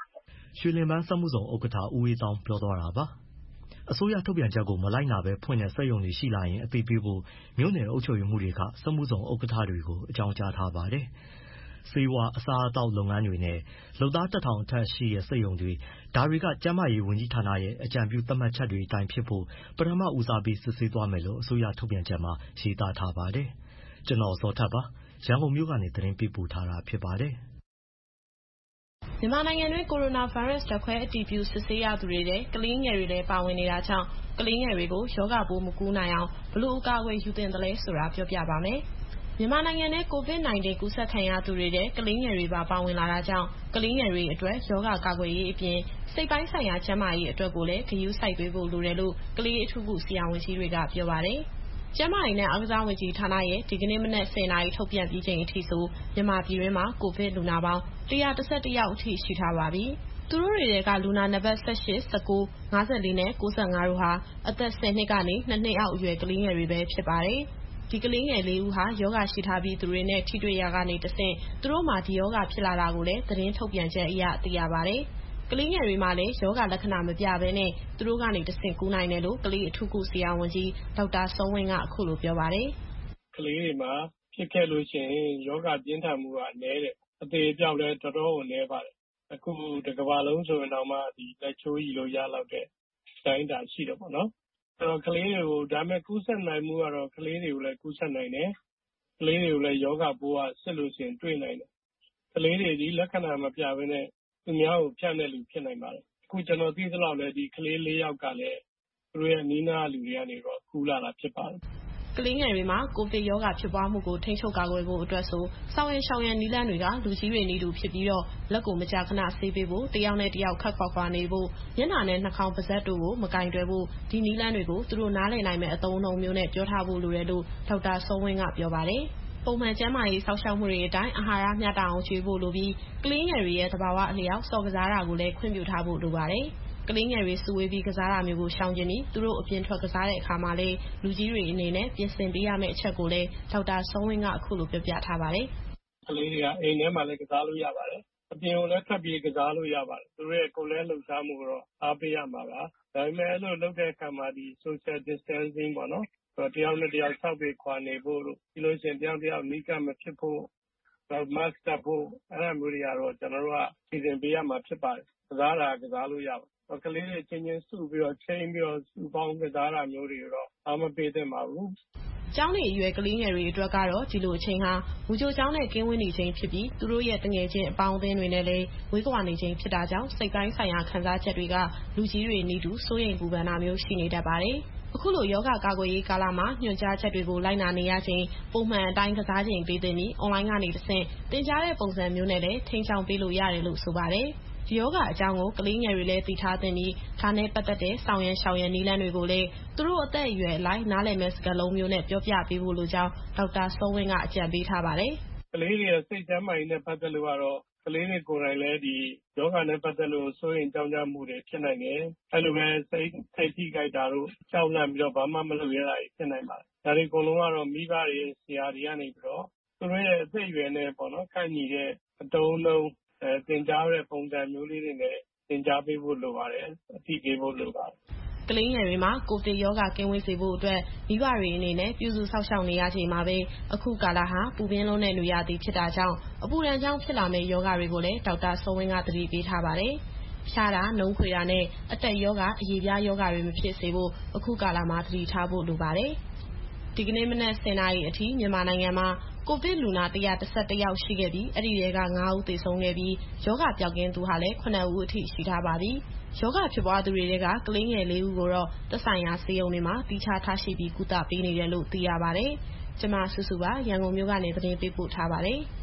ရွှေလင်ပန်းစက်မှုဇုံဥက္ကဋ္ဌဦးအေးသောင်းပြောသွားတာပါ။ အစိုးရထုတ်ပြန်ချက်ကို မလိုက်နာဘဲဖွင့်တဲ့စက်ရုံတွေရှိလာရင် အသိပေးဖို့ မြို့နယ်အုပ်ချုပ်ရေးမှူးတွေက စက်မှုဇုံဥက္ကဋ္ဌတွေကို အကြောင်းကြားထားပါတယ်။ ဆေးဝါး၊ အစားအသောက်လုပ်ငန်းတွေနဲ့ လုပ်သား တစ်ထောင်အထက်ရှိတဲ့စက်ရုံတွေ ဒါတွေက ကျန်းမာရေးဝန်ကြီးဌာနရဲ့ အကြံပြုသတ်မှတ်ချက်တွေအတိုင်းဖြစ်ဖို့ ပထမဦးစားပေးစစ်ဆေးသွားမယ်လို့ အစိုးရထုတ်ပြန်ချက်မှာ ရေးသားထားပါတယ်။ ဒီအကြောင်း ဗွီအိုအေမြန်မာပိုင်းသတင်းထောက် ကိုဇော်ထက် ရန်ကုန်မြို့ကနေ သတင်းပေးပို့ထားပါတယ်။မြန်မာနိုင်ငံတွင်း ကိုရိုနာဗိုင်းရပ်စ် ဓာတ်ခွဲအတည်ပြုစစ်ဆေးရသူတွေထဲ ကလေးငယ်တွေလည်း ပါဝင်နေတာကြောင့် ကလေးငယ်တွေကို ရောဂါပိုးမကူးနိုင်အောင် ဘယ်လိုအကာအကွယ်ယူသင့်သလဲဆိုတာ ပြောပြပါမယ်။ မြန်မာနိုင်ငံထဲ COVID ၁၉ ကူးစက်ခံရသူတွေထဲ ကလေးငယ်တွေပါ ပါဝင်လာတာကြောင့် ကလေးငယ်တွေအတွက် ရောဂါကာကွယ်ရေးအပြင် စိတ်ပိုင်းဆိုင်ရာ ကျန်းမာရေးအတွက်ကိုလည်း ဂရုစိုက်ပေးဖို့လိုတယ်လို့ ကလေးအထူးကုဆရာဝန်ကြီးတွေက ပြောပါတယ်။ ကျန်းမာရေးနဲ့ အားကစားဝန်ကြီးဌာနရဲ့ ဒီကနေ့မနက် ၁၀နာရီထုတ်ပြန်ပြီးချိန်အထိဆို မြန်မာပြည်တွင်းမှာ ကိုဗစ်လူနာပေါင်း ၁၁၁ ယောက်အထိ ရှိထားပါပြီ။ သူတို့တွေထဲက လူနာနံပတ် ၁၈၊ ၁၉၊ ၅၄ နဲ့ ၉၅ တို့ဟာ အသက် ဆယ်နှစ်ကနေ နှစ်နှစ်အောက်အရွယ် ကလေးငယ်တွေပဲဖြစ်ပါတယ်။ ဒီကလေးငယ် လေးဦးဟာ ရောဂါရှိထားပြီးသူတွေနဲ့ ထိတွေ့ရာကနေတဆင့် သူတို့မှာ ဒီရောဂါဖြစ်လာတာကိုလည်း သတင်းထုတ်ပြန်ချက်အရ သိရပါတယ်။ ကလေးငယ်တွေမှာလည်း ရောဂါလက္ခဏာမပြဘဲနဲ့ သူတို့ကနေတဆင့် ကူးနိုင်တယ်လို့ ကလေးအထူးကုဆရာဝန်ကြီး ဒေါက်တာစောဝင်းက အခုလိုပြောပါတယ်။ “ကလေးတွေမှာဖြစ်ခဲ့လို့ရှိရင် ရောဂါပြင်းထန်မှုကနည်းတယ်။ အသေအပျောက်လည်း တော်တော်ကိုနည်းပါတယ်။ အခုတကမ္ဘာလုံးဆိုရင်တောင်မှ လက်ချိုးရေလို့ရလောက်တဲ့အတိုင်းအတာရှိတယ်ပေါ့နော်။ အဲတော့ကလေးတွေကို ဒါပေမဲ့ကူးစက်နိုင်မှုကတော့ ကလေးတွေကိုလည်း ကူးစက်နိုင်တယ်။ ကလေးတွေကိုလည်း ရောဂါပိုးကစစ်လို့ရှိရင်တွေ့နိုင်တယ်။ ကလေးတွေသည် လက္ခဏာမပြဘဲနဲ့ သူများကိုဖြန့်တဲ့လူဖြစ်နိုင်ပါတယ်။ အခုကျနော်သိသလောက်လည်း ဒီကလေးလေးယောက်ကလည်း သူတို့ရဲ့အနီးအနားကလူတွေကနေပြီးတော့ ကူးလာတာဖြစ်ပါတယ်။ ” ကလေးငယ်တွေမှာ ကိုဗစ်ရောဂါဖြစ်ပွားမှုကို ထိန်းချုပ်ကာကွယ်ဖို့အတွက်ဆို ဆောင်ရန်ရှောင်ရန်နည်းလမ်းတွေက လူကြီးတွေနည်းတူဖြစ်ပြီးတော့ လက်ကိုမကြာခဏဆေးပေးဖို့၊ တယောက်နဲ့တယောက်ခပ်ခွာခွာနေဖို့၊ မျက်နှာနဲ့နှာခေါင်းပါးစပ်တို့ကို မကိုင်တွယ်ဖို့ ဒီနည်းလမ်းတွေကို သူတို့နားလည်နိုင်မယ့် အသုံးအနှုန်းမျိုးနဲ့ ပြောထားဖို့လိုတယ်လို့ ဒေါက်တာစောဝင်းကပြောပါတယ်။ ပုံမှန်ကျန်းမာရေးစောင့်ရှောက်မှုတွေအတိုင်း အာဟာရမျှတအောင်ကျွေးဖို့လိုပြီး ကလေးငယ်တွေရဲ့ သဘာဝအလျောက် ဆော့ကစားတာကိုလည်း ခွင့်ပြုထားဖို့လိုပါတယ်။ ကလေးငယ်တွေစုဝေးပြီးကစားတာမျိုးကို ရှောင်ကြဉ်ပြီး သူတို့အပြင်ထွက်ကစားတဲ့အခါမှာလည်း လူကြီးတွေအနေနဲ့ ပြင်ဆင်ပေးရမယ့်အချက်ကိုလည်း ဒေါက်တာစောဝင်းက အခုလိုပြောပြထားပါတယ်။ “ကလေးတွေကအိမ်ထဲမှာလည်း ကစားလို့ရပါတယ်။ အပြင်ကိုလည်းထွက်ပြီးကစားလို့ရပါတယ်။ သူတို့ရဲ့ကိုယ်လက်လှုပ်ရှားမှုကိုတော့ အားပေးရမှာပါ။ ဒါပေမဲ့ အဲလိုလုပ်တဲ့အခါမှာ Social Distancing ပေါ့နော်။ တယောက်နဲ့တယောက် ခြောက်ပေခွာနေဖို့တို့၊ ပြီးလို့ရှိရင် တယောက်နဲ့တယောက်နီးကပ်မဖြစ်ဖို့၊ နောက် Mask တပ်ဖို့ အဲဒါမျိုးတွေကတော့ ကျနော်တို့ကစီစဉ်ပေးရမှာဖြစ်ပါတယ်။ ကစားတာက ကစားလို့ရပါတယ်။ ကလေးတွေအချင်းချင်းစုပြီးတော့ ချိန်းပြီးတော့ စုပေါင်းကစားတာမျိုးတွေကိုတော့ အားမပေးသင့်ပါဘူး။ ” ကျောင်းနေအရွယ်ကလေးငယ်တွေအတွက်ကတော့ ဒီလိုအချိန်ဟာ မူကြိုကျောင်းနဲ့ ကင်းဝေးနေချိန်ဖြစ်ပြီး သူတို့ရဲ့သူငယ်ချင်းအပေါင်းအသင်းတွေနဲ့လည်း ဝေးကွာနေချိန်ဖြစ်တာကြောင့် စိတ်ပိုင်းဆိုင်ရာခံစားချက်တွေက လူကြီးတွေနည်းတူ စိုးရိမ်ပူပန်တာမျိုးရှိနေတတ်ပါတယ်။ အခုလိုရောဂါကာကွယ်ရေးကာလမှာ ညွှန်ကြားချက်တွေကို လိုက်နာနေရချိန် ပုံမှန်အတိုင်းကစားချိန်ပေးသင့်ပြီး အွန်လိုင်းကနေတဆင့် သင်ကြားတဲ့ပုံစံမျိုးနဲ့လည်း ထိန်းကျောင်းပေးလို့ရတယ်လို့ဆိုပါတယ်။ ဒီရောဂါအကြောင်းကို ကလေးငယ်တွေလည်းသိထားသင့်ပြီး ဒါနဲ့ပတ်သက်တဲ့ ဆောင်ရန်ရှောင်ရန်နည်းလမ်းတွေကိုလည်း သူတို့အသက်အရွယ်အလိုက် နားလည်မယ့်စကားလုံးမျိုးနဲ့ ပြောပြပေးဖို့လိုကြောင်း ဒေါက်တာစောဝင်းကအကြံပေးထားပါတယ်။ “ကလေးတွေရဲ့စိတ်ကျန်းမာရေးနဲ့ပတ်သက်လို့ကတော့ ကလေးတွေကိုယ်တိုင်လည်း ဒီရောဂါနဲ့ပတ်သက်လို့ စိုးရိမ်ကြောင့်ကြမှုတွေဖြစ်နိုင်တယ်။ အဲလိုပဲစိတ်ထိခိုက်တာတို့ ကြောက်လန့်ပြီးတော့ ဘာမှမလုပ်ရဲတာတွေဖြစ်နိုင်ပါတယ်။ ဒါတွေအကုန်လုံးကတော့ မိဘတွေဆရာတွေကနေပြီးတော့ သူတို့ရဲ့အသက်အရွယ်နဲ့ပေါ့နော် ကိုက်ညီတဲ့အသုံးအနှုန်းသင်ကြားတဲ့ပုံစံမျိုးလေးတွေနဲ့ သင်ကြားပေးဖို့လိုပါတယ်။ အသိပေးဖို့လိုပါတယ်။ ” ကလေးငယ်တွေမှာ ကိုဗစ်ရောဂါကင်းဝေးစေဖို့အတွက် မိဘတွေအနေနဲ့ ပြုစုစောင့်ရှောက်နေရချိန်မှာပဲ အခုကာလဟာ ပူပြင်းလွန်းတဲ့နွေရာသီဖြစ်တာကြောင့် အပူဒဏ်ကြောင့်ဖြစ်လာမယ့်ရောဂါတွေကိုလည်း ဒေါက်တာစောဝင်းကသတိပေးထားပါတယ်။ ဖျားတာ၊ နုံးခွေတာနဲ့ အတက်ရောဂါအရေပြားရောဂါတွေမဖြစ်စေဖို့ အခုကာလမှာသတိထားဖို့လိုပါတယ်။ ဒီကနေ့မနက် ၁၀နာရီအထိ မြန်မာနိုင်ငံမှာ ကိုဗစ်လူနာ ၁၁၁ ယောက်ရှိခဲ့ပြီး အဲဒီထဲက ငါးဦးသေဆုံးခဲ့ပြီး ရောဂါပျောက်ကင်းသူဟာလည်း ခုနစ်ဦးအထိရှိထားပါပြီ။ ရောဂါဖြစ်ပွားသူတွေထဲက ကလေးငယ်လေးဦးကိုတော့ သက်ဆိုင်ရာဆေးရုံတွေမှာ သီးခြားထားရှိပြီးကုသပေးနေတယ်လို့ သိရပါတယ်။ ဒီသတင်းကို ဗွီအိုအေမြန်မာပိုင်း သတင်းထောက်စုစုက ရန်ကုန်မြို့ကနေ ပေးပို့ထားပါတယ်။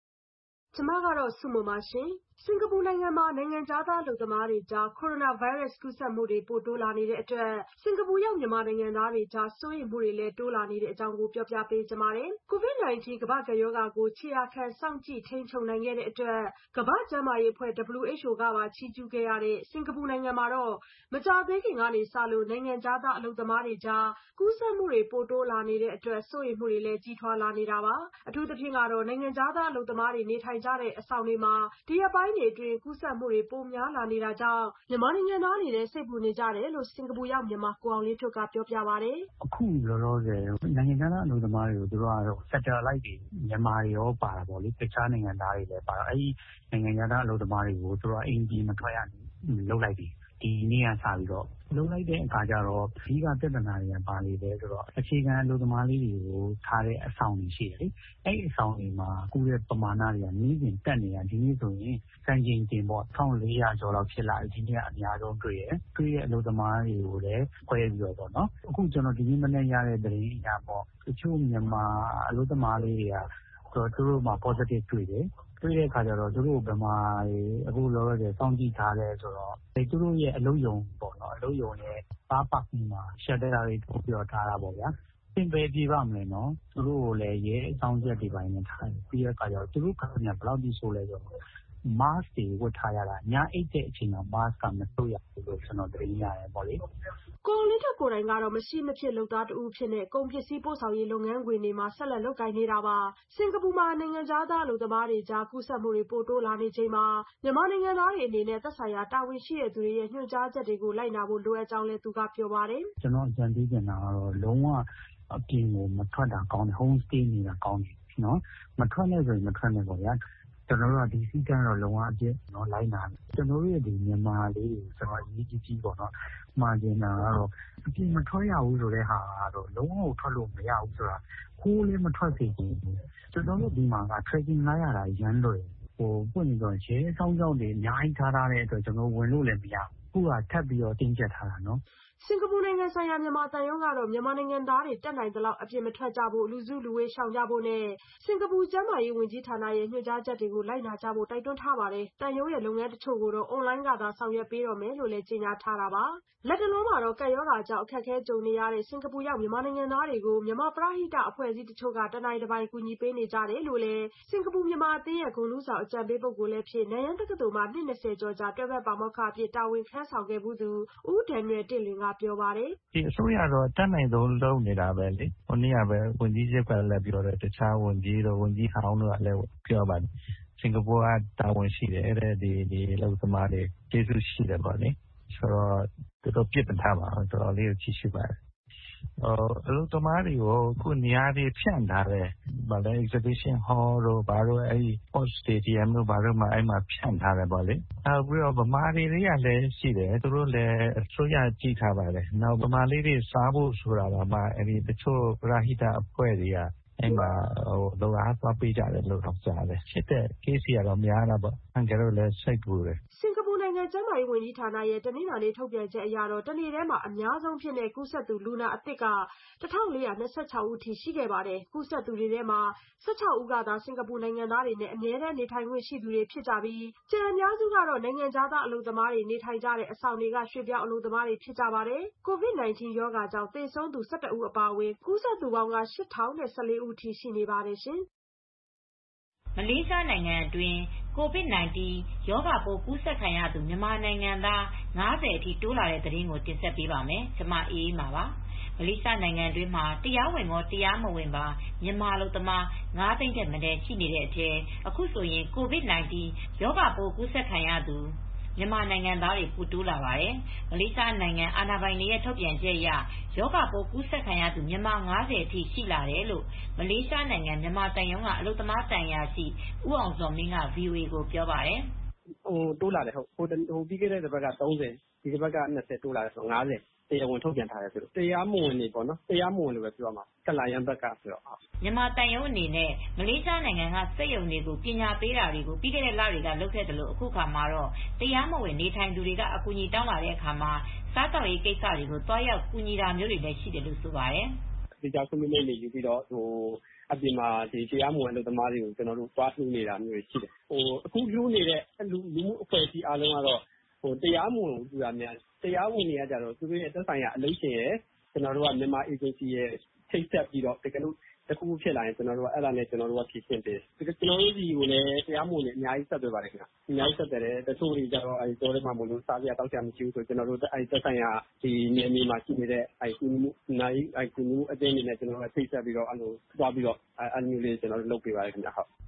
စင်ကာပူနိုင်ငံမှာ နိုင်ငံခြားသားအလုပ်သမားတွေကြား ကိုရိုနာဗိုင်းရပ်စ်ကူးစက်မှုတွေ ပိုတိုးလာနေတဲ့အတွက် စင်ကာပူရောက်မြန်မာနိုင်ငံသားတွေကြား စိုးရိမ်မှုတွေလည်း တိုးလာနေတဲ့အကြောင်း ပြောပြပေးချင်ပါတယ်။ ကိုဗစ် ၁၉ ကမ္ဘာ့ကပ်ရောဂါကို ခြေရာခံစောင့်ကြည့်ထိန်းချုပ်နိုင်ခဲ့တဲ့အတွက် ကမ္ဘာ့ကျန်းမာရေးအဖွဲ့ W H O ကပါ ချီးကျူးခဲ့ရတဲ့ စင်ကာပူနိုင်ငံမှာတော့ မကြာသေးခင်ကစလို့ နိုင်ငံခြားသားအလုပ်သမားတွေကြား ကူးစက်မှုတွေ ပိုတိုးလာနေတဲ့အတွက် စိုးရိမ်မှုတွေလည်း ကြီးထွားလာနေတာပါ။ အထူးသဖြင့်ကတော့ နိုင်ငံခြားသားအလုပ်သမားတွေ နေထိုင်ကြတဲ့အဆောင်တွေမှာ ဒီရက်ပိုင်းပိုင်းတွေအတွင်းကူးစက်မှုတွေပိုများလာနေတာကြောင့်မြန်မာနိုင်ငံသားတွေလည်းစိတ်ပူနေကြတယ်လို့စင်ကာပူရောက်မြန်မာကိုအောင်လင်းဖြိုးကပြောပြပါတယ်။အခုလောလောဆယ်နိုင်ငံခြားသားအလုပ်သမားတွေကိုသူတို့ကတော့ sector လိုက်တွေမြန်မာတွေရောပါတာပေါ့လေတခြားနိုင်ငံသားတွေလည်းပါတော့အဲဒီနိုင်ငံခြားသားအလုပ်သမားတွေကိုသူတို့ကအိမ်ပြည်မထွက်ရလုပ်လိုက်ပြီဒီနေ့ကစပြီးတော့လုံးလိုက်တဲ့အခါကျတော့အဓိကပြဿနာတွေကပါနေတယ်ဆိုတော့အခြေခံအလုပ်သမားလေးတွေကိုထားတဲ့အဆောင်တွေရှိတယ်လေအဲဒီအဆောင်တွေမှာကူတဲ့ပမာဏတွေကနည်းစဉ်တက်နေတာဒီနေ့ဆိုရင်စံချိန်တင်ပေါ့တစ်ထောင်လေးရာကျော်လောက်ဖြစ်လာတယ်ဒီနေ့ကအများဆုံးတွေ့ရတွေ့တဲ့အလုပ်သမားတွေကိုလည်းခွဲပြီးတော့ပေါ့နော်အခုကျွန်တော်ဒီနေ့မနေ့ရတဲ့သတင်းအရပေါ့တချို့မြန်မာအလုပ်သမားလေးတွေကသူတို့မှာ positive တွေ့တယ်တွေ့တဲ့အခါကျတော့သူတို့ဘယ်မှာအခုလောလောဆယ်စောင့်ကြည့်ထားလဲဆိုတော့သူတို့ရဲ့အလုပ်ယုံပေါ့နော်အလုပ်ယုံရဲ့ပါပါမှာ shutter တွေထုတ်ပြီးတော့ထားတာပေါ့ဗျာသင်ပဲပြပါမလဲနော်သူတို့ကိုလည်းရဲအဆောင်ချက်တွေပိုင်းနဲ့ထားတယ်ပြီးတဲ့အခါကျတော့သူတို့ကဘယ်လောက်ထိဆိုလဲဆိုတော့ mask တွေဝတ်ထားရတာညအိတ်တဲ့အချိန်မှာ mask ကမထုတ်ရဘူးလို့ကျွန်တော်သိရတယ်ပေါ့လေကိုလင်းထက်ကိုယ်တိုင်ကတော့မရှိမဖြစ်လုပ်သားတူဖြစ်နေကုန်ပစ္စည်းပို့ဆောင်ရေးလုပ်ငန်းခွင်တွေမှာဆက်လက်လုပ်ကိုင်နေတာပါစင်ကာပူမှာနိုင်ငံသားအလုပ်သမားတွေကြားကူးစက်မှုတွေပိုတိုးလာနေချိန်မှာမြန်မာနိုင်ငံသားတွေအနေနဲ့သက်ဆိုင်ရာတာဝန်ရှိတဲ့သူတွေရဲ့ညွှန်ကြားချက်တွေကိုလိုက်နာဖို့လိုအပ်ကြောင်းလည်းသူကပြောပါတယ်ကျွန်တော်အကြံပေးချင်တာကတော့လုံးဝအပြင်ကိုမထွက်တာကောင်းတယ် home stay နေတာကောင်းတယ်နော်မထွက်နဲ့ဆိုရင်မထွက်နဲ့ပေါ့ဗျာကျွန်တော်တို့ကဒီစည်းကမ်းတော့လုံးဝအပြည့်နော်လိုက်နာတယ်ကျွန်တော်တို့ရဲ့ဒီမြန်မာလေးတွေကျွန်တော်အရေးကြီးကြီးပေါ့နော်မှာကျင်တာကတော့အပြင်မထွက်ရဘူးဆိုတဲ့ဟာကတော့လုံးဝထွက်လို့မရဘူးဆိုတာခိုးလည်းမထွက်စေချင်ဘူးကျွန်တော်တို့ဒီမှာက tracking လိုက်ရတာရမ်းလွယ်ဟိုပွင့်နေတော့ရဲစောင်းကြောင်းတွေအများကြီးထားထားတဲ့အတွက်ကျွန်တော်ဝင်လို့လည်းမရဘူးခုကထပ်ပြီးတော့တင်းကျပ်ထားတာနော်စင်ကာပူနိုင်ငံဆိုင်ရာမြန်မာတန်ယုံကတော့မြန်မာနိုင်ငံသားတွေတက်နိုင်သလောက်အပြစ်မထွက်ကြဖို့လူစုလူဝေးရှောင်ကြဖို့နဲ့စင်ကာပူကျန်းမာရေးဝန်ကြီးဌာနရဲ့ညွှန်ကြားချက်တွေကိုလိုက်နာကြဖို့တိုက်တွန်းထားပါတယ်။တန်ယုံရဲ့လုပ်ငန်းတချို့ကိုတော့အွန်လိုင်းကသာဆောင်ရွက်ပေးတော့မယ်လို့လည်းကြေညာထားတာပါ။လက်တလုံးမှာတော့ကပ်ရောဂါကြောင့်အခက်အခဲကြုံနေရတဲ့စင်ကာပူရောက်မြန်မာနိုင်ငံသားတွေကိုမြန်မာပရဟိတအဖွဲ့အစည်းတချို့ကတနိုင်တစ်ပိုင်းကူညီပေးနေကြတယ်လို့လည်းစင်ကာပူမြန်မာအသင်းရဲ့ဂုဏ်ထူးဆောင်အကြံပေးပုဂ္ဂိုလ်လည်းဖြစ်နန်ယန်တက္ကသိုလ်မှာနှစ်၂၀ကျော်ကြာတွဲဘက်ပါမောက္ခအဖြစ်တာဝန်ထမ်းဆောင်ခဲ့မှုသူဦးဒန်နရယ်တင့်လွင်ကပြောပါတယ်ဒီအစိုးရတော့တတ်နိုင်ဆုံးလုပ်နေတာပဲလေဟိုနေ့ကပဲဝန်ကြီးချုပ်ကလည်းပြောတယ်တခြားဝန်ကြီးတို့ဝန်ကြီးဟောင်းတို့ကလည်းပြောပါတယ်စင်ကာပူကတာဝန်ရှိတယ်အဲ့ဒီဒီလောက်သမားတွေကျေးဇူးရှိတယ်ပေါ့လေဆိုတော့သူတို့ပြစ်ပထားပါတော့တော်တော်လေးကိုချီးရှိပါတယ်ဟိုအလုပ်သမားတွေကိုခုနေရာတွေဖြန့်ထားတယ်ဗာလဲ exhibition hall တို့ဘာလို့အဲ့ဒီ post stadium တို့ဘာလို့မှအဲ့မှာဖြန့်ထားတယ်ပေါ့လေနောက်ပြီးတော့ဗမာတွေတွေကလည်းရှိတယ်သူတို့လည်းအစိုးရကြည့်ထားပါတယ်နောက်ဗမာလေးတွေစားဖို့ဆိုတာကမှအဲ့ဒီတချို့ပရဟိတအဖွဲ့တွေကအဲ့မှာဟိုလောအားသွားပေးကြတယ်လို့တော့ကြားတယ်ဖြစ်တဲ့ case ကတော့များတာပေါ့အန်ကယ်တို့လည်းစိတ်ပူတယ်စင်ကာပူနိုင်ငံကျန်းမာရေးဝန်ကြီးဌာနရဲ့တနင်္လာနေ့ထုတ်ပြန်ချက်အရတော့တနေ့ထဲမှာအများဆုံးဖြစ်တဲ့ကူးစက်သူလူနာအသစ်ကတစ်ထောင်လေးရာ၂၆ဦးအထိရှိခဲ့ပါတယ်။ကူးစက်သူတွေထဲမှာ၁၆ဦးကသာစင်ကာပူနိုင်ငံသားတွေနဲ့အမြဲတမ်းနေထိုင်ခွင့်ရှိသူတွေဖြစ်ကြပြီးကျန်အများစုကတော့နိုင်ငံခြားသားအလုပ်သမားတွေနေထိုင်ကြတဲ့အဆောင်တွေကရွှေ့ပြောင်းအလုပ်သမားတွေဖြစ်ကြပါတယ်။ ကိုဗစ် ၁၉ ရောဂါကြောင့်သေဆုံးသူ၁၁ဦးအပါအဝင်ကူးစက်သူပေါင်းက၈ထောင်၁၄ဦးထိရှိနေပါတယ်ရှင်။မလေးရှားနိုင်ငံအတွင်းကိုဗစ် ၁၉ ရောဂါပိုးကူးစက်ခံရသူမြန်မာနိုင်ငံသား၅၀အထိတိုးလာတဲ့သတင်းကိုတင်ဆက်ပေးပါမယ်။ကျွန်မအေးအေးမာပါ။မလေးရှားနိုင်ငံအတွင်းမှာတရားဝင်ရောတရားမဝင်ပါမြန်မာအလုပ်သမား၅သိန်းထက်မနည်းရှိနေတဲ့အထဲအခုဆိုရင်ကိုဗစ် ၁၉ ရောဂါပိုးကူးစက်ခံရသူမြန်မာနိုင်ငံသားတွေပိုတိုးလာပါတယ်။မလေးရှားနိုင်ငံအာဏာပိုင်တွေရဲ့ထုတ်ပြန်ချက်အရရောဂါပိုးကူးစက်ခံရသူမြန်မာ၅၀အထိရှိလာတယ်လို့မလေးရှားနိုင်ငံမြန်မာတန်ယုံကအလုပ်သမားတန်ရာရှိဦးအောင်စောမင်းက ဗွီအိုအေ ကိုပြောပါတယ်။ဟိုတိုးလာတယ်ဟုတ်ဟိုဟိုပြီးခဲ့တဲ့တစ်ပတ်က၃၀ဒီတစ်ပတ်က၂၀တိုးလာတယ်ဆိုတော့၅၀တရားဝင်ထုတ်ပြန်ထားတယ်ဆိုတော့တရားမဝင်နေပေါ့နော်တရားမဝင်လို့ပဲပြောမှာကလာရန်ဘက်ကဆိုတော့မြန်မာတန်ယုံအနေနဲ့မလေးရှားနိုင်ငံကစက်ရုံတွေကိုပညာပေးတာတွေကိုပြီးခဲ့တဲ့လတွေကလုပ်ခဲ့တယ်လို့အခုခါမှာတော့တရားမဝင်နေထိုင်သူတွေကအကူအညီတောင်းလာတဲ့အခါမှာစားတောက်ရေးကိစ္စတွေကိုတွားရောက်ကူညီတာမျိုးတွေလည်းရှိတယ်လို့ဆိုပါတယ်။ဒီကြောင့်ကွန်မြူနတီတွေယူပြီးတော့ဟိုအပြင်မှာဒီတရားမဝင်လူသမားတွေကိုကျွန်တော်တို့တွားလှူနေတာမျိုးရှိတယ်။ဟိုအခုလှူနေတဲ့လူလူမှုအဖွဲ့အစည်းအားလုံးကတော့ဟိုတရားမဝင်လူတာများတရားဝင်နေရကြတော့သူတို့ရဲ့သက်ဆိုင်ရာအလုပ်ရှင်ရဲ့ကျွန်တော်တို့ကမြန်မာ agency ရဲ့ထိတ်ဆက်ပြီးတော့တကယ်လို့တခုခုဖြစ်လာရင်ကျွန်တော်တို့ကအဲ့ဒါနဲ့ကျွန်တော်တို့ကဖြည့်ရှင်းပေးတယ်ကျွန်တော်တို့ဒီကိုလည်းတရားမဝင်နေအများကြီးဆက်သွယ်ပါတယ်ခင်ဗျအများကြီးဆက်တယ်တချို့တွေကြတော့အဲဒီတော်ထဲမှာမလို့စားပြတောက်ချမရှိဘူးဆိုကျွန်တော်တို့အဲဒီသက်ဆိုင်ရာဒီနေမြေမှာရှိနေတဲ့အဲဒီကုမှုနိုင်အဲဒီကုမှုအတင်းနေနဲ့ကျွန်တော်တို့ထိတ်ဆက်ပြီးတော့အဲ့လိုသွားပြီးတော့အဲ့မျိုးလေးကျွန်တော်တို့လုပ်ပေးပါတယ်ခင်ဗျဟုတ်က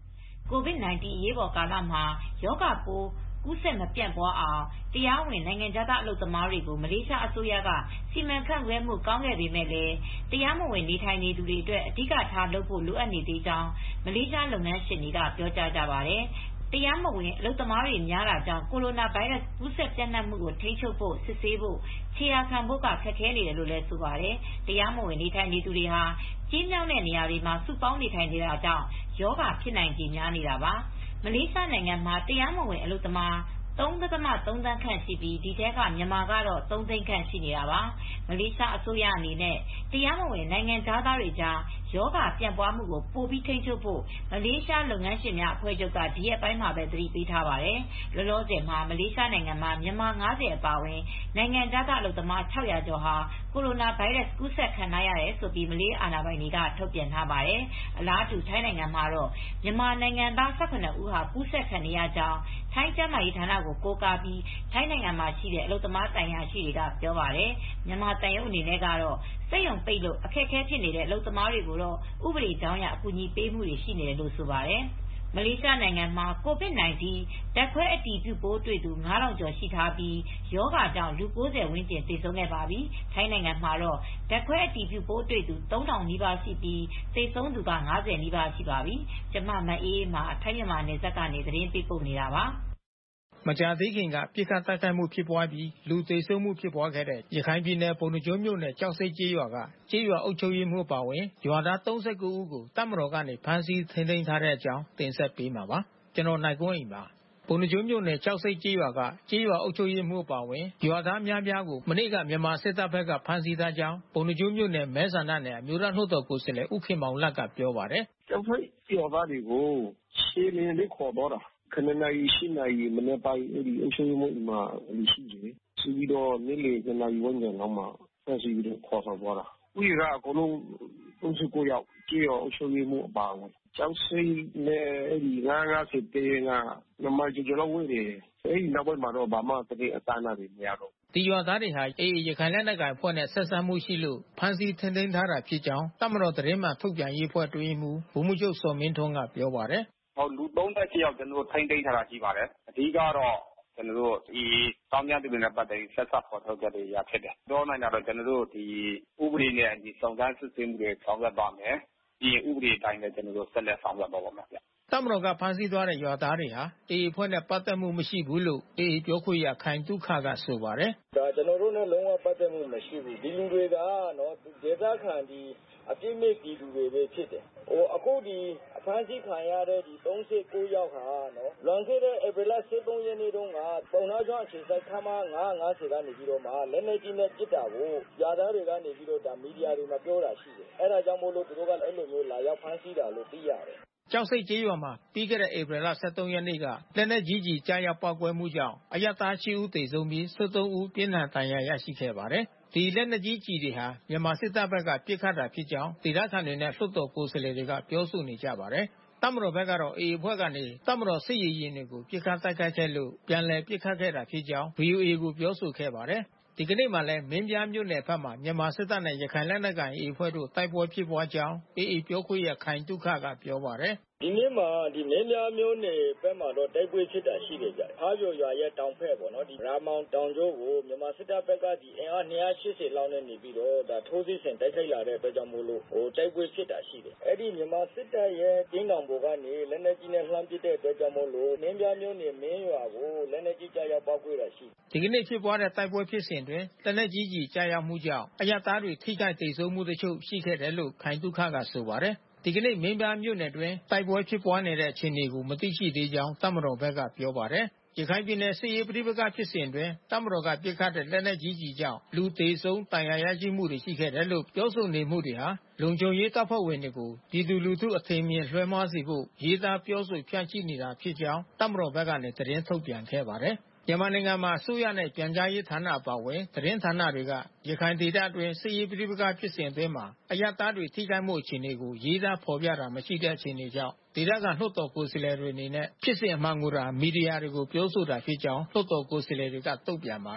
ကိုဗစ် ၁၉ အရေးပေါ်ကာလမှာရောဂါပိုးကူးစက်မပြန့်ပွားအောင်တရားဝင်နိုင်ငံခြားသားအလုပ်သမားတွေကိုမလေးရှားအစိုးရကစီမံခန့်ခွဲမှုကောင်းခဲ့ပေမဲ့လည်းတရားမဝင်နေထိုင်နေသူတွေအတွက်အဓိကထားလုပ်ဖို့လိုအပ်နေသေးကြောင်းမလေးရှားလုပ်ငန်းရှင်တွေကပြောကြားကြပါတယ်။တရားမဝင်အလုပ်သမားတွေများတာကြောင့်ကိုရိုနာဗိုင်းရပ်စ်ကူးစက်ပြန့်နှံ့မှုကိုထိန်းချုပ်ဖို့စစ်ဆေးဖို့ခြေရာခံဖို့ကခက်ခဲနေတယ်လို့လည်းဆိုပါတယ်။တရားမဝင်နေထိုင်နေသူတွေဟာကြီးမြောင်းတဲ့နေရာတွေမှာစုပေါင်းနေထိုင်နေတာကြောင့်ရောဂါဖြစ်နိုင်ခြေများနေတာပါ။မလေးရှားနိုင်ငံမှာတရားမဝင်အလုပ်သမား၃.၃ သန်းခန့်ရှိပြီးဒီထဲကမြန်မာကတော့၃သိန်းခန့်ရှိနေတာပါ။မလေးရှားအစိုးရအနေနဲ့တရားမဝင်နိုင်ငံခြားသားတွေကြားရောဂါပြန့်ပွားမှုကိုပိုပြီးထိန်းချုပ်ဖို့မလေးရှားလုပ်ငန်းရှင်များအဖွဲ့ချုပ်ကဒီရက်ပိုင်းမှာပဲသတိပေးထားပါတယ်။လောလောဆယ်မှာမလေးရှားနိုင်ငံမှာမြန်မာ၅၀အပါအဝင်နိုင်ငံခြားသားအလုပ်သမား၆၀၀ကျော်ဟာကိုရိုနာဗိုင်းရပ်စ်ကူးစက်ခံထားရတယ်ဆိုပြီးမလေးအာဏာပိုင်တွေကထုတ်ပြန်ထားပါတယ်။အလားတူထိုင်းနိုင်ငံမှာတော့မြန်မာနိုင်ငံသား၁၇ဦးဟာကူးစက်ခံနေရကြောင်းထိုင်းကျန်းမာရေးဌာနကိုကိုးကားပြီးထိုင်းနိုင်ငံမှာရှိတဲ့အလုပ်သမားတိုင်ရာရှိတွေကပြောပါတယ်။မြန်မာတိုင်ရုံအနေနဲ့ကတော့စက်ရုံပိတ်လို့အခက်အခဲဖြစ်နေတဲ့အလုပ်သမားတွေကိုတော့ဥပဒေကြောင်းအရအကူအညီပေးမှုတွေရှိနေတယ်လို့ဆိုပါတယ်။မလေးရှားနိုင်ငံမှာကိုဗစ် ၁၉ ဓာတ်ခွဲအတည်ပြုပိုးတွေ့သူ၅ထောင်ကျော်ရှိထားပြီးရောဂါကြောင့်လူ၉၀ဝန်းကျင်သေဆုံးခဲ့ပါပြီ။ထိုင်းနိုင်ငံမှာတော့ဓာတ်ခွဲအတည်ပြုပိုးတွေ့သူ၃ထောင်နီးပါးရှိပြီးသေဆုံးသူက၅၀နီးပါးရှိပါပြီ။ကျမမအေးအေးမာထိုင်းမြန်မာနယ်စပ်ကနေသတင်းပေးပို့နေတာပါ။မကြာသေးခင်ကပြစ်ခတ်တိုက်ခိုက်မှုဖြစ်ပွားပြီးလူသေဆုံးမှုဖြစ်ပွားခဲ့တဲ့ရခိုင်ပြည်နယ်ပုဏ္ဏားကျွန်းမြို့နယ်ကျောက်စိတ်ကျေးရွာကကျေးရွာအုပ်ချုပ်ရေးမှူးပါဝင်ရွာသား၃၉ဦးကိုတပ်မတော်ကနေဖမ်းဆီးထိန်းသိမ်းထားတဲ့အကြောင်းတင်ဆက်ပေးမှာပါကျွန်တော်နိုင်ကွန်းအိမ်ပါပုဏ္ဏားကျွန်းမြို့နယ်ကျောက်စိတ်ကျေးရွာကကျေးရွာအုပ်ချုပ်ရေးမှူးပါဝင်ရွာသားများပြားကိုမနေ့ကမြန်မာစစ်တပ်ဘက်ကဖမ်းဆီးထားကြောင်းပုဏ္ဏားကျွန်းမြို့နယ်မဲဆန္ဒနယ်အမျိုးသားနှုတ်တော်ကိုယ်စားလှယ်ဦးခင်မောင်လတ်ကပြောပါတယ်ကျောက်စိတ်ရွာသားတွေကိုရှင်းလင်းလေးခေါ်တော့တာခဏနာရီရှိနာရီမနေ့ပိုင်းအဲဒီအရှိမမှာရှိတယ်ရှိပြီးတော့နေ့လေခဏနာရီဝန်းကျင်လောက်မှာဆက်ရှိပြီးတော့ခေါ်ဆောင်သွားတာဥယျာကအကုန်လုံး၃၉ယောက်ကျေးရွာအရှိမှုအပါဝင်ကျောက်စိတ်နဲ့အဲဒီငါးငါးစစ်တေးကနမကြီးကျော်ဝေးတယ်အဲဒီနောက်ပိုင်းမှာတော့ဘာမှတကယ်အသားနာတွေမရတော့ဒီရွာသားတွေဟာအေးရခိုင်လက်နက်ကိုင်အဖွဲ့နဲ့ဆက်ဆံမှုရှိလို့ဖမ်းဆီးထိန်းသိမ်းထားတာဖြစ်ကြောင်းတပ်မတော်သတင်းမှန်ထုတ်ပြန်ရေးအဖွဲ့တွင်းမှုဗိုလ်မှူးချုပ်စောမင်းထွန်းကပြောပါတယ်ဟောလူ၃၈ယောက်ကျွန်တော်တို့ထိန်းသိမ်းထားတာရှိပါတယ်အဓိကတော့ကျွန်တော်တို့ဒီတောင်းမြတ်သူတွေနဲ့ပတ်သက်ပြီးဆက်ဆက်ပေါ်ထုတ်ကြတဲ့ရဖြစ်တယ်ပြောနိုင်တာတော့ကျွန်တော်တို့ဒီဥပဒေနဲ့ဒီစုံစမ်းစစ်ဆေးမှုတွေဆောင်ရွက်ပါမယ်ဒီဥပဒေအတိုင်းလည်းကျွန်တော်တို့ဆက်လက်ဆောင်ရွက်ပါပါမယ်ဗျတပ်မတော်ကဖမ်းဆီးသွားတဲ့ရွာသားတွေဟာအေးအဖွဲ့နဲ့ပတ်သက်မှုမရှိဘူးလို့အေးပြောခွင့်ရခိုင်တုခကဆိုပါတယ်ဒါကျွန်တော်တို့နဲ့လုံးဝပတ်သက်မှုမရှိဘူးဒီလူတွေကနော်ဒေသခံဒီအပြစ်မဲ့ပြည်သူတွေပဲဖြစ်တယ်ဟိုအခုဒီအဖမ်းဆီးခံရတဲ့ဒီ၃၉ယောက်ဟာနော်လွန်ခဲ့တဲ့ဧပြီလ၁၃ရက်နေ့တုန်းကပုံနာကျွန်းအခြေစိုက်ခမား၅၅၀ကနေပြီးတော့မှလက်နေကြီးနဲ့ပြစ်တာကိုຢာသားတွေကနေပြီးတော့ဒါမီဒီယာတွေမှာပြောတာရှိတယ်အဲ့ဒါကြောင့်မို့လို့သူတို့ကအဲ့လိုမျိုးလာရောက်ဖမ်းဆီးတာလို့သိရတယ်ကျောက်စိတ်ကျေးရွာမှာပြီးခဲ့တဲ့ဧပြီလ၁၃ရက်နေ့ကလက်နက်ကြီးကြီးကြားရောက်ပောက်ကွဲမှုကြောင့်အရပ်သား၈ဦးသေဆုံးပြီး၁၃ဦးပြင်းထန်ဒဏ်ရာရရှိခဲ့ပါတယ်။ဒီလက်နက်ကြီးကြီးတွေဟာမြန်မာစစ်တပ်ဘက်ကပစ်ခတ်တာဖြစ်ကြောင်းဒေသခံတွေနဲ့လွှတ်တော်ကိုယ်စားလှယ်တွေကပြောဆိုနေကြပါတယ်။တပ်မတော်ဘက်ကတော့အေအဖွဲ့ကနေတပ်မတော်စစ်ရေးရင်တွေကိုပစ်ခတ်တိုက်ခိုက်ခဲ့လို့ပြန်လည်ပစ်ခတ်ခဲ့တာဖြစ်ကြောင်း ဗွီအိုအေ ကိုပြောဆိုခဲ့ပါတယ်။ဒီကနေ့မှလည်းမင်းပြားမြို့နယ်ဘက်မှာမြန်မာစစ်တပ်နဲ့ရခိုင်လက်နက်ကိုင်အေအဖွဲ့တို့တိုက်ပွဲဖြစ်ပွားကြောင်းအေအေပြောခွင့်ရခိုင်တုခကပြောပါတယ်ဒီနေ့မှာဒီမင်းပြားမျိုးနယ်ဘက်မှာတော့တိုက်ပွဲဖြစ်တာရှိတယ်ကြ။အားကျော်ရွာရဲ့တောင်ဖက်ပေါ့နော်ဒီရာမောင်တောင်ကျိုးကိုမြန်မာစစ်တပ်ဘက်ကဒီအင်အား၂၈၀လောက်နဲ့နေပြီးတော့ဒါထိုးစစ်ဆင်တိုက်ခိုက်လာတဲ့အတွက်ကြောင့်မို့လို့ဟိုတိုက်ပွဲဖြစ်တာရှိတယ်။အဲ့ဒီမြန်မာစစ်တပ်ရဲ့တင်းတောင်ပေါ်ကနေလက်နက်ကြီးနဲ့လှမ်းပစ်တဲ့အတွက်ကြောင့်မို့လို့မင်းပြားမျိုးနယ်မင်းရွာကိုလက်နက်ကြီးကြားရောက်ပောက်ကွဲတာရှိတယ်။ဒီကနေ့ဖြစ်ပွားတဲ့တိုက်ပွဲဖြစ်စဉ်တွင်လက်နက်ကြီးကြီးကြားရောက်မှုကြောင့်အရပ်သားတွေထိခိုက်ဒေဆုံးမှုတချို့ရှိခဲ့တယ်လို့ခိုင်တုခကဆိုပါတယ်။ဒီကနေ့မင်းပြားမြို့နယ်တွင်တိုက်ပွဲဖြစ်ပွားနေတဲ့အခြေအနေကိုမသိရှိသေးကြောင်းတပ်မတော်ဘက်ကပြောပါတယ်။ရခိုင်ပြည်နယ်စစ်ရေးပဋိပက္ခဖြစ်စဉ်တွင်တပ်မတော်ကပစ်ခတ်တဲ့လက်နက်ကြီးကြီးကြောင့်လူသေဆုံးဒဏ်ရာရရှိမှုတွေရှိခဲ့တယ်လို့ပြောဆိုနေမှုတွေဟာလုံခြုံရေးတပ်ဖွဲ့ဝင်တွေကိုပြည်သူလူထုအထင်မြင်လွှဲမှားစေဖို့ရေးသားပြောဆိုဖြန့်ချိနေတာဖြစ်ကြောင်းတပ်မတော်ဘက်ကနေသတင်းထုတ်ပြန်ခဲ့ပါတယ်။မြန်မာနိုင်ငံမှာအစိုးရနဲ့ပြန်ကြားရေးဌာနအပါအဝင်သတင်းဌာနတွေကရခိုင်ဒေသအတွင်းစစ်ရေးပဋိပက္ခဖြစ်စဉ်အတွင်းမှာအရပ်သားတွေထိခိုက်မှုအခြေအနေကိုရေးသားဖော်ပြတာမရှိတဲ့အခြေအနေကြောင့်ဒေသခံလွှတ်တော်ကိုယ်စားလှယ်တွေအနေနဲ့ဖြစ်စဉ်အမှန်ကိုသာမီဒီယာတွေကိုပြောဆိုတာဖြစ်ကြောင်းလွှတ်တော်ကိုယ်စားလှယ်တွေကတုံ့ပြန်ပါတယ်။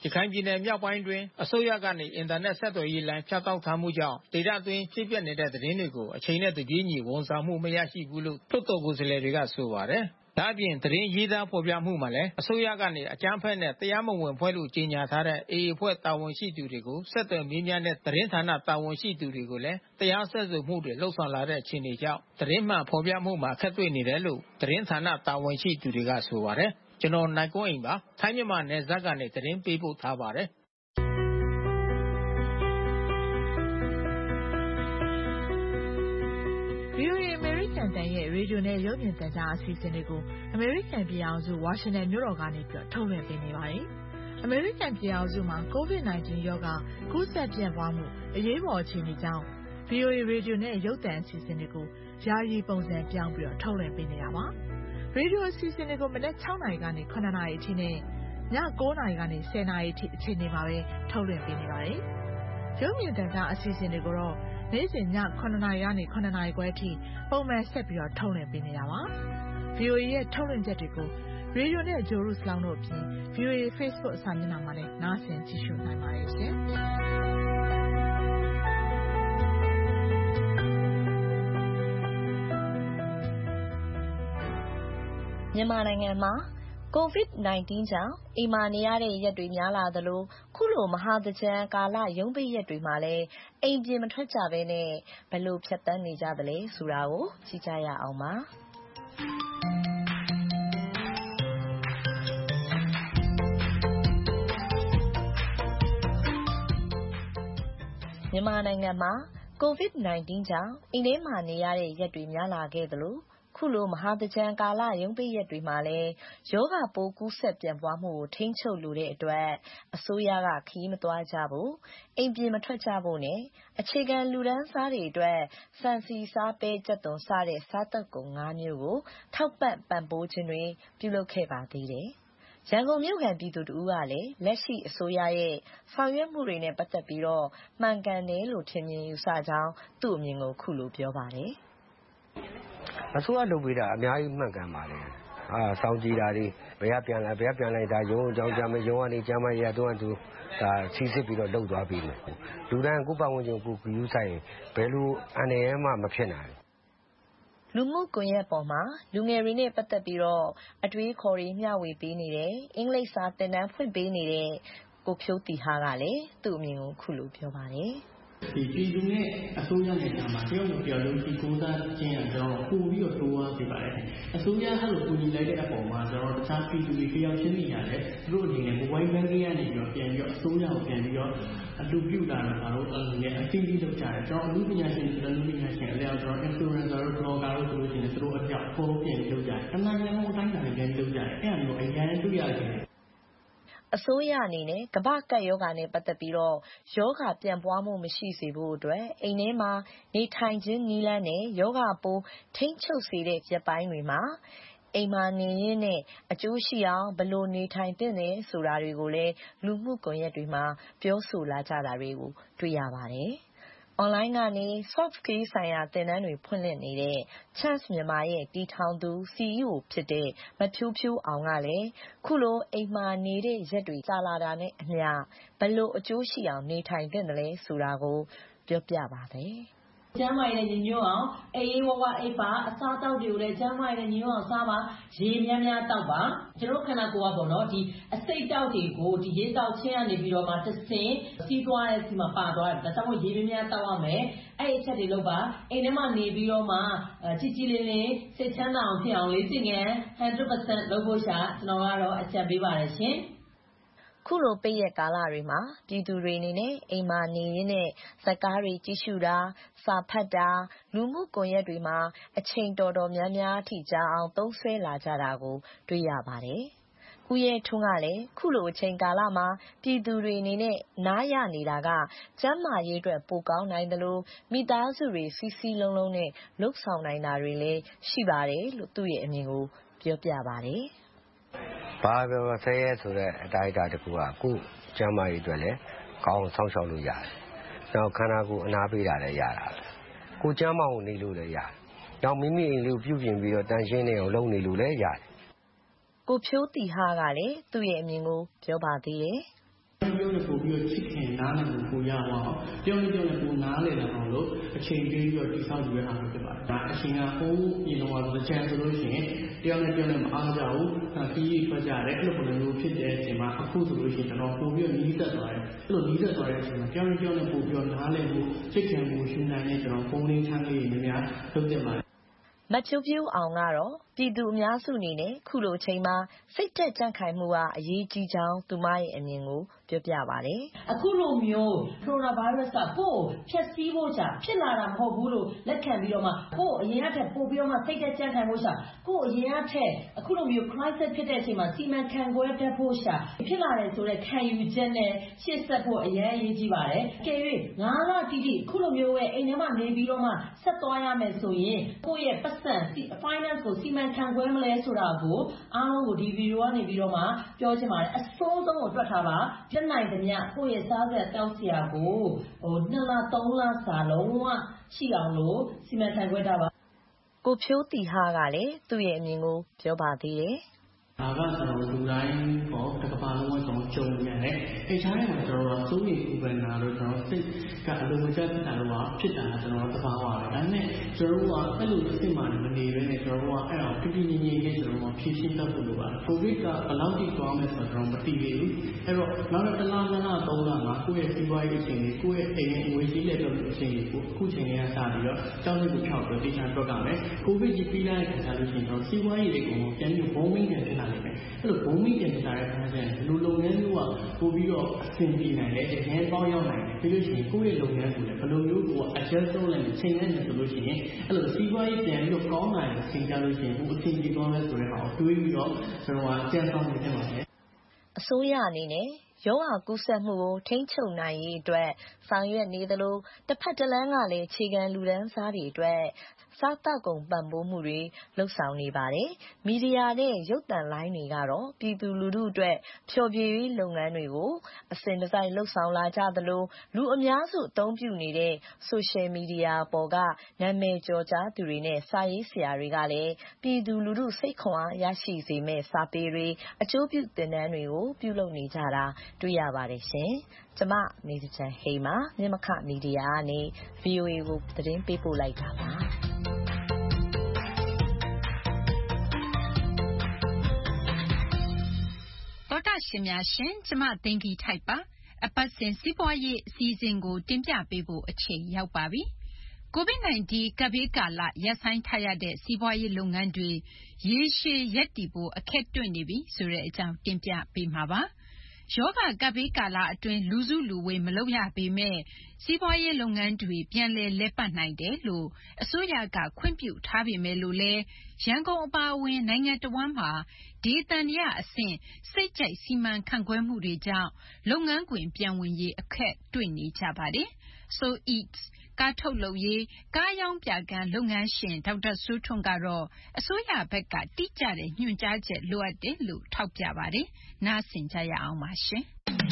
ရခိုင်ပြည်နယ်မြောက်ပိုင်းတွင်အစိုးရကနေအင်တာနက်ဆက်သွယ်ရေးလိုင်းဖြတ်တောက်ထားမှုကြောင့်ဒေသတွင်းဖြစ်ပျက်နေတဲ့သတင်းတွေကိုအချိန်နဲ့တပြေးညီဝန်ဆောင်မှုမရရှိဘူးလို့လွှတ်တော်ကိုယ်စားလှယ်တွေကဆိုပါတယ်။ဒါ့အပြင်သတင်းရေးသားဖော်ပြမှုမှာလည်းအစိုးရကနေအကြမ်းဖက်နဲ့တရားမဝင်ဖွဲ့လို့ကြေညာထားတဲ့ အေအေ အဖွဲ့တာဝန်ရှိသူတွေကိုဆက်သွယ်မေးမြန်းတဲ့သတင်းဌာနတာဝန်ရှိသူတွေကိုလည်းတရားစွဲဆိုမှုတွေလှုပ်ဆောင်လာတဲ့အခြေအနေကြောင့်သတင်းမှန်ဖော်ပြမှုမှာအခက်တွေ့နေတယ်လို့သတင်းဌာနတာဝန်ရှိသူတွေကဆိုပါတယ်။ကျွန်တော်နိုင်ကွန်းအိမ်ပါထိုင်းမြန်မာနယ်စပ်ကနေသတင်းပေးပို့ထားပါတယ်။ဗွီအိုအေ American တန်ရဲ့ရေဒီယိုနဲ့ရုပ်မြင်သံကြားအစီအစဉ်တွေကို American ပြည်အောင်စုဝါရှင်တန်မြို့တော်ကနေပြီးထုတ်လွှင့်ပေးနေပါတယ်။ American ပြည်အောင်စုမှာ ကိုဗစ် ၁၉ ရောဂါကူးစက်ပြန့်ပွားမှုအရေးပေါ်အခြေအနေကြောင့် ဗွီအိုအေ ရေဒီယိုနဲ့ရုပ်သံအစီအစဉ်တွေကိုယာယီပုံစံပြောင်းပြီးထုတ်လွှင့်ပေးနေတာပါ။ရေဒီယိုအစီအစဉ်တွေကိုမနက် ၆ နာရီကနေ ၇ နာရီအထိနဲ့ည ၉ နာရီကနေ ၁၀ နာရီအထိအချိန်တွေမှာပဲထုတ်လွှင့်ပေးနေပါတယ်။ရုပ်မြင်သံကြားအစီအစဉ်တွေကိုတော့နေ့စဉ်ည ၇ နာရီကနေ ၇ နာရီခွဲအထိပုံမှန်ဆက်ပြီးထုတ်လွှင့်ပေးနေတာပါ။ ဗွီအိုအေရဲ့ထုတ်လွှင့်ချက်တွေကိုရေဒီယိုနဲ့ဂျိုရုစလောင်းတို့အပြင် ဗွီအိုအေ Facebook စာမျက်နှာမှာလည်းနားဆင်ကြည့်ရှုနိုင်ပါတယ်ရှင်။မြန်မာနိုင်ငံမှာကိုဗစ် ၁၉ ကြောင့်အိမ်မှာနေရတဲ့ရက်တွေများလာသလိုခုလိုမဟာသင်္ကြန်ကာလရုံးပိတ်ရက်တွေမှာလည်းအိမ်ပြင်မထွက်ကြဘဲနဲ့ဘယ်လိုဖြတ်သန်းနေကြသလဲဆိုတာကိုကြည့်ကြရအောင်ပါမြန်မာနိုင်ငံမှာကိုဗစ် ၁၉ ကြောင့်အိမ်ထဲမှာနေရတဲ့ရက်တွေများလာခဲ့သလိုခုလိုမဟာသင်္ကြန်ကာလရုံးပိတ်ရက်တွေမှာလည်းယောဂပိုးကူးစက်ပြန့်ပွားမှုကိုထိန်းချုပ်လိုတဲ့အတွက်အစိုးရကခရီးမသွားကြဖို့အိမ်ပြင်မထွက်ကြဖို့နဲ့အခြေခံလူတန်းစားတွေအတွက်ဆန်စီစားပဲကြက်သွန်စတဲ့စားသောက်ကုန်၅မျိုးကိုထောက်ပံ့ပံ့ပိုးခြင်းတွေပြုလုပ်ခဲ့ပါသေးတယ်။ရန်ကုန်မြို့ခံပြည်သူတဦးကလည်းလက်ရှိအစိုးရရဲ့ဆောင်ရွက်မှုတွေနဲ့ပတ်သက်ပြီးတော့မှန်ကန်တယ်လို့ထင်မြင်ယူဆကြောင်းသူ့အမြင်ကိုခုလိုပြောပါတယ်။အစိုးရလုပ်ပေးတာအများကြီးမှန်ကန်ပါတယ်။အာစောင့်ကြည့်တာတွေဘယ်ကပြန်လာဘယ်ကပြန်လိုက်တာရုံးအကြောင်းကြားမယ်ရုံးကနေကြားမရတော့သူဒါစီစစ်ပြီးတော့လှုပ်သွားပြီမယ်။လူတိုင်းကိုပတ်ဝန်းကျင်ကိုကူးဆိုင်ဘယ်လိုအနေအမှမဖြစ်နိုင်လူမှုကွန်ရက်ပေါ်မှာလူငယ်တွေနဲ့ပတ်သက်ပြီးတော့အတွေးခေါ်တွေမျှဝေပေးနေတယ်အင်္ဂလိပ်စာသင်တန်းဖွင့်ပေးနေတဲ့ကိုဖြိုးတီဟာကလည်းသူ့အမြင်ကိုခုလိုပြောပါတယ်ဒီပြည်သူနဲ့အစိုးရနဲ့ကြားမှာတယောက်နဲ့တယောက်လုံးဒီကိုးစားခြင်းအကြောင်းပို့ပြီးတော့တိုးအားပေးပါတယ်အစိုးရကလို့ကူညီလိုက်တဲ့အပေါ်မှာကျွန်တော်တခြားပြည်သူတွေတယောက်ချင်းနေရတယ်သူတို့အနေနဲ့ mobile banking ကနေပြီးတော့ပြန်ပြီးတော့အစိုးရကိုပြန်ပြီးတော့အတူပြုတာတော့ဘာလို့အနေနဲ့အသိအသိလုပ်ကြတယ်ကျွန်တော်အမှုပညာရှင်တွေလူပညာရှင်အလျောက်ကျွန်တော် influencer တို့ blogger တို့ဆိုလို့ရှိရင်သူတို့အကြောက်ပေါ်ပြန်လုပ်ကြတယ်အမှန်တကယ်လို့အတိုင်းအတာနဲ့ပြန်လုပ်ကြတယ်အဲ့ဒါမျိုးအရင်တွေ့ရတယ်အစိုးရအနေနဲ့ကမ္ဘာ့ကပ်ရောဂါနဲ့ပတ်သက်ပြီးတော့ရောဂါပြန့်ပွားမှုမရှိစေဖို့အတွက်အိမ်ထဲမှာနေထိုင်ခြင်းနည်းလမ်းနဲ့ရောဂါပိုးထိန်းချုပ်စေတဲ့ရက်ပိုင်းတွေမှာအိမ်မှာနေရင်းနဲ့အကျိုးရှိအောင်ဘယ်လိုနေထိုင်သင့်တယ်ဆိုတာတွေကိုလည်းလူမှုကွန်ရက်တွေမှာပြောဆိုလာကြတာတွေကိုတွေ့ရပါတယ်။ online ကနေ soft skill ဆိုင်ရာသင်တန်းတွေဖွင့်လှစ်နေတဲ့ Chance မြန်မာရဲ့တည်ထောင်သူ စီ အီ အို ဖြစ်တဲ့မဖြိုးဖြိုးအောင်ကလည်းခုလိုအိမ်မှာနေတဲ့ရက်တွေကြာလာတာနဲ့အမျှဘယ်လိုအကျိုးရှိအောင်နေထိုင်သင့်တယ်လဲဆိုတာကိုပြောပြပါတယ်။ကျန်းမာရေးနဲ့ညီညွတ်အောင်အေးအေးဝဝအိပ်ပါအစားတောက်တွေကိုလည်းကျန်းမာရေးနဲ့ညီညွတ်အောင်စားပါရေများများတောက်ပါကျွန်တော်ခန္ဓာကိုယ်ကပေါ့နော်ဒီအစိတ်တောက်တွေကိုဒီရေတောက်ခြင်းကနေပြီးတော့မှတစ်ဆင့်စီးသွားတဲ့စီမှာပါသွားတယ်ဒါကြောင့်မို့ရေများများတောက်ရမယ်အဲ့အချက်တွေလုပ်ပါအိမ်ထဲမှာနေပြီးတော့မှကြည်ကြည်လင်လင်စိတ်ချမ်းသာအောင်ဖြစ်အောင်လေ့ကျင့်ခန်း one hundred percent လုပ်ဖို့ရှာကျွန်တော်ကတော့အချက်ပေးပါတယ်ရှင်ခုလိုပိတ်ရက်ကာလတွေမှာပြည်သူတွေအနေနဲ့အိမ်မှာနေရင်းနဲ့ဇာတ်ကားတွေကြည့်ရှုတာစာဖတ်တာလူမှုကွန်ရက်တွေမှာအချိန်တော်တော်များများထိကြာအောင်သုံးစွဲလာကြတာကိုတွေ့ရပါတယ်။ဦးရဲထွန်းကလည်းခုလိုအချိန်ကာလမှာပြည်သူတွေအနေနဲ့နားရနေတာကကျန်းမာရေးအတွက်ပိုကောင်းနိုင်တယ်လို့မိသားစုတွေစီစီလုံးလုံးနဲ့လှုပ်ဆောင်နိုင်တာတွေလည်းရှိပါတယ်လို့သူ့ရဲ့အမြင်ကိုပြောပြပါတယ်။ဘာပြောဆဲရဲဆိုတဲ့အတိုင်းအတာတကူကအခုကျမ်းမာရေးအတွက်လည်းကောင်းဆောင်ရှောက်လို့ရတယ်။နောက်ခန္ဓာကိုယ်အနာပေးတာလည်းရတာ။ကိုကျမ်းမာအောင်နေလို့လည်းရတယ်။နောက်မိမိအိမ်လေးပြုပြင်ပြီးတော့တန်ရှင်းနေအောင်လုပ်နေလို့လည်းရတယ်။ကိုဖြိုးတီဟာကလည်းသူ့ရဲ့အမြင်ကိုပြောပါသေးတယ်။ပြောနေပို့ပြီးချစ်ခင်နားလည်မှုကိုရအောင်ပြောနေပြောနေပို့နားလည်လာအောင်လို့အချိန်ပေးပြီးတော့တိဆောက်ယူရတာဖြစ်ပါတယ်ဒါအချိန်ကဟိုးပြင်တော့ဆိုချမ်းဆိုလို့ရှိရင်တယောက်နဲ့တယောက်နဲ့မအားကြဘူးပြီးပြီးထွက်ကြတယ်အဲ့လိုပုံစံမျိုးဖြစ်တဲ့အချိန်မှာအခုဆိုလို့ရှိရင်ကျွန်တော်ပို့ပြီးနီးစပ်သွားတယ်အဲ့လိုနီးစပ်သွားတဲ့အချိန်မှာတယောက်နဲ့တယောက်နဲ့ပို့ပြီးတော့နားလည်မှုချစ်ခင်မှုရှင်နိုင်တဲ့ကျွန်တော်ပုံလေးချမ်းလေးတွေများလုပ်တင်ပါတယ်မဖြိုးဖြိုးအောင်ကတော့ပြည်သူအများစုအနေနဲ့ခုလိုချိန်မှာစိတ်သက်ကြံ့ခိုင်မှုဟာအရေးကြီးကြောင်းသူမရဲ့အမြင်ကိုပြောပြပါတယ်။အခုလိုမျိုးကိုရိုနာဗိုင်းရပ်စ်ကကိုယ်ဖြတ်စည်းဖို့ချာဖြစ်လာတာမဟုတ်ဘူးလို့လက်ခံပြီးတော့မှကိုယ်အရင်ကထက်ပိုပြီးတော့မှစိတ်သက်ကြံ့ခိုင်ဖို့ချာကိုယ်အရင်ကထက်အခုလိုမျိုး crisis ဖြစ်တဲ့အချိန်မှာစီမံခန့်ခွဲတတ်ဖို့ချာဖြစ်လာတယ်ဆိုတဲ့ခံယူချက်နဲ့ရှေ့ဆက်ဖို့အရေးအရေးကြီးပါတယ်။ကဲ၍ငါးလတိတိခုလိုမျိုးပဲအိမ်ထဲမှာနေပြီးတော့မှဆက်သွားရမယ်ဆိုရင်ကိုယ့်ရဲ့ပတ်စံ finance ကိုစီမံခန့်ခွဲမလဲဆိုတာကိုအားလုံးကိုဒီဗီဒီယိုကနေပြီးတော့မှပြောချင်ပါတယ်အစိုးဆုံးကိုတွက်ထားပါပြတ်နိုင်သမျှကိုယ့်ရဲ့စားစရာတောက်စရာကိုဟိုနှစ်လသုံးလစာလုံးဝရှိအောင်လို့စီမံခန့်ခွဲထားပါကိုဖြိုးတီဟာကလည်းသူ့ရဲ့အမြင်ကိုပြောပါသေးတယ်ဒါကကျွန်တော်လူတိုင်းပေါ့တစ်ကမ္ဘာလုံးကကျွန်တော်ကြုံနေရတယ်။အဲထားတဲ့မှာကျွန်တော်စိုးရိမ်ပူပန်တာလို့ကျွန်တော်စိတ်ကအလိုမကျဖြစ်တာတော့ဖြစ်တာကျွန်တော်သဘာဝပဲ။ဒါနဲ့ကျွန်တော်ကအဲ့လိုစိတ်မှမနေဘဲနဲ့ကျွန်တော်ကအဲ့တော့ပြပြငြိမ်ငြိမ်လေးကျွန်တော်ဖြည့်ရှင်းတတ်ဖို့လိုပါတယ်။ကိုဗစ်ကဘယ်လောက်ထိသွားမယ်ဆိုတော့ကျွန်တော်မသိသေးဘူး။အဲ့တော့နောက်တစ်လနှစ်လသုံးလမှာကိုယ့်ရဲ့စီးပွားရေးအချိန်ကြီးကိုယ့်ရဲ့အိမ်ရဲ့ငွေကြီးလက်တော့အချိန်ကြီးကိုအခုချိန်ကြီးကစပြီးတော့ကြောင်းလေးကိုဖြောက်ပြီးတေချာတွက်ကမယ်။ကိုဗစ်ကြီးပြီးလိုက်တဲ့အခါလို့ရှိရင်တော့စီးပွားရေးတွေကိုပြန်ပြီးဘုံမင်းပြန်ဖြစ်လာနိုင်တယ်။အဲ့လိုဘုံမိတင်နေတာတဲ့ခါကျရင်လူလုပ်ငန်းမျိုးကပို့ပြီးတော့အဆင်ပြေနိုင်တယ်တကယ်ပေါင်းရောက်နိုင်တယ်ပြီးလို့ရှိရင်ကိုယ့်ရဲ့လုပ်ငန်းကိုလည်းဘယ်လိုမျိုးကို adjust လုပ်လိုက်ချိန်နဲ့ဆိုလို့ရှိရင်အဲ့လိုစီးပွားရေးပြန်ပြီးတော့ကောင်းနိုင်တဲ့အချိန်ကြလို့ရှိရင်ကိုအဆင်ပြေသွားမယ်ဆိုတဲ့ဟာကိုတွေးပြီးတော့ကျွန်တော်ကအကြံဆောင်နေတယ်ပါတယ်အစိုးရအနေနဲ့ရောဂါကူးစက်မှုကိုထိန်းချုပ်နိုင်ရေးအတွက်ဆောင်ရွက်နေသလိုတစ်ဖက်တစ်လမ်းကလည်းခြေခံလူဒန်းစားတွေအတွက်စားတောက်ကုန်ပံ့ပိုးမှုတွေလှုပ်ဆောင်နေပါတယ်။မီဒီယာနဲ့ရုပ်သံလိုင်းတွေကတော့ပြည်သူလူထုအတွက်ဖျော်ဖြေရေးလုပ်ငန်းတွေကိုအစဉ်တစိုက်လှုပ်ဆောင်လာကြသလိုလူအများစုအသုံးပြုနေတဲ့ social media ပေါ်ကနာမည်ကျော်ကြားသူတွေနဲ့စာရေးဆရာတွေကလည်းပြည်သူလူထုစိတ်ခွန်အားရရှိစေမဲ့စာပေတွေအကျိုးပြုသင်တန်းတွေကိုပြုလုပ်နေကြတာတွေ့ရပါတယ်ရှင်။ကျမနေစချန်ဟိမ်းမှာမြမခမီဒီယာကနေ ဗွီအိုအေ ကိုသတင်းပေးပို့လိုက်တာပါ။သောတာရှင်များရှင်ကျမသိင်္ဂီထိုက်ပါအပတ်စဉ်စီးပွားရေးအစီအစဉ်ကိုတင်ပြပေးဖို့အချိန်ရောက်ပါပြီ။ ကိုဗစ် ၁၉ ကပ်ဘေးကာလရပ်ဆိုင်းထားရတဲ့စီးပွားရေးလုပ်ငန်းတွေရေရှည်ရပ်တည်ဖို့အခက်တွေ့နေပြီဆိုတဲ့အကြောင်းတင်ပြပေးမှာပါ။ရောဂါကပ်ဘေးကာလအတွင်းလူစုလူဝေးမလုပ်ရပေမဲ့စီးပွားရေးလုပ်ငန်းတွေပြန်လည်လည်ပတ်နိုင်တယ်လို့အစိုးရကခွင့်ပြုထားပေမဲ့လို့လည်းရန်ကုန်အပါအဝင်နိုင်ငံတော်ဝန်မှာဒေသန္တရအဆင့်စိတ်ကြိုက်စီမံခန့်ခွဲမှုတွေကြောင့်လုပ်ငန်းခွင်ပြန်ဝင်ရေးအခက်တွေ့နေကြပါတယ်။ So Eats ကားထုတ်လုပ်ရေးကားရောင်းပြကန်းလုပ်ငန်းရှင်ဒေါက်တာစိုးထွန်းကတော့အစိုးရဘက်ကတိကျတဲ့ညွှန်ကြားချက်လိုအပ်တယ်လို့ထောက်ပြပါတယ်။နားဆင်ကြရအောင်ပါရှင်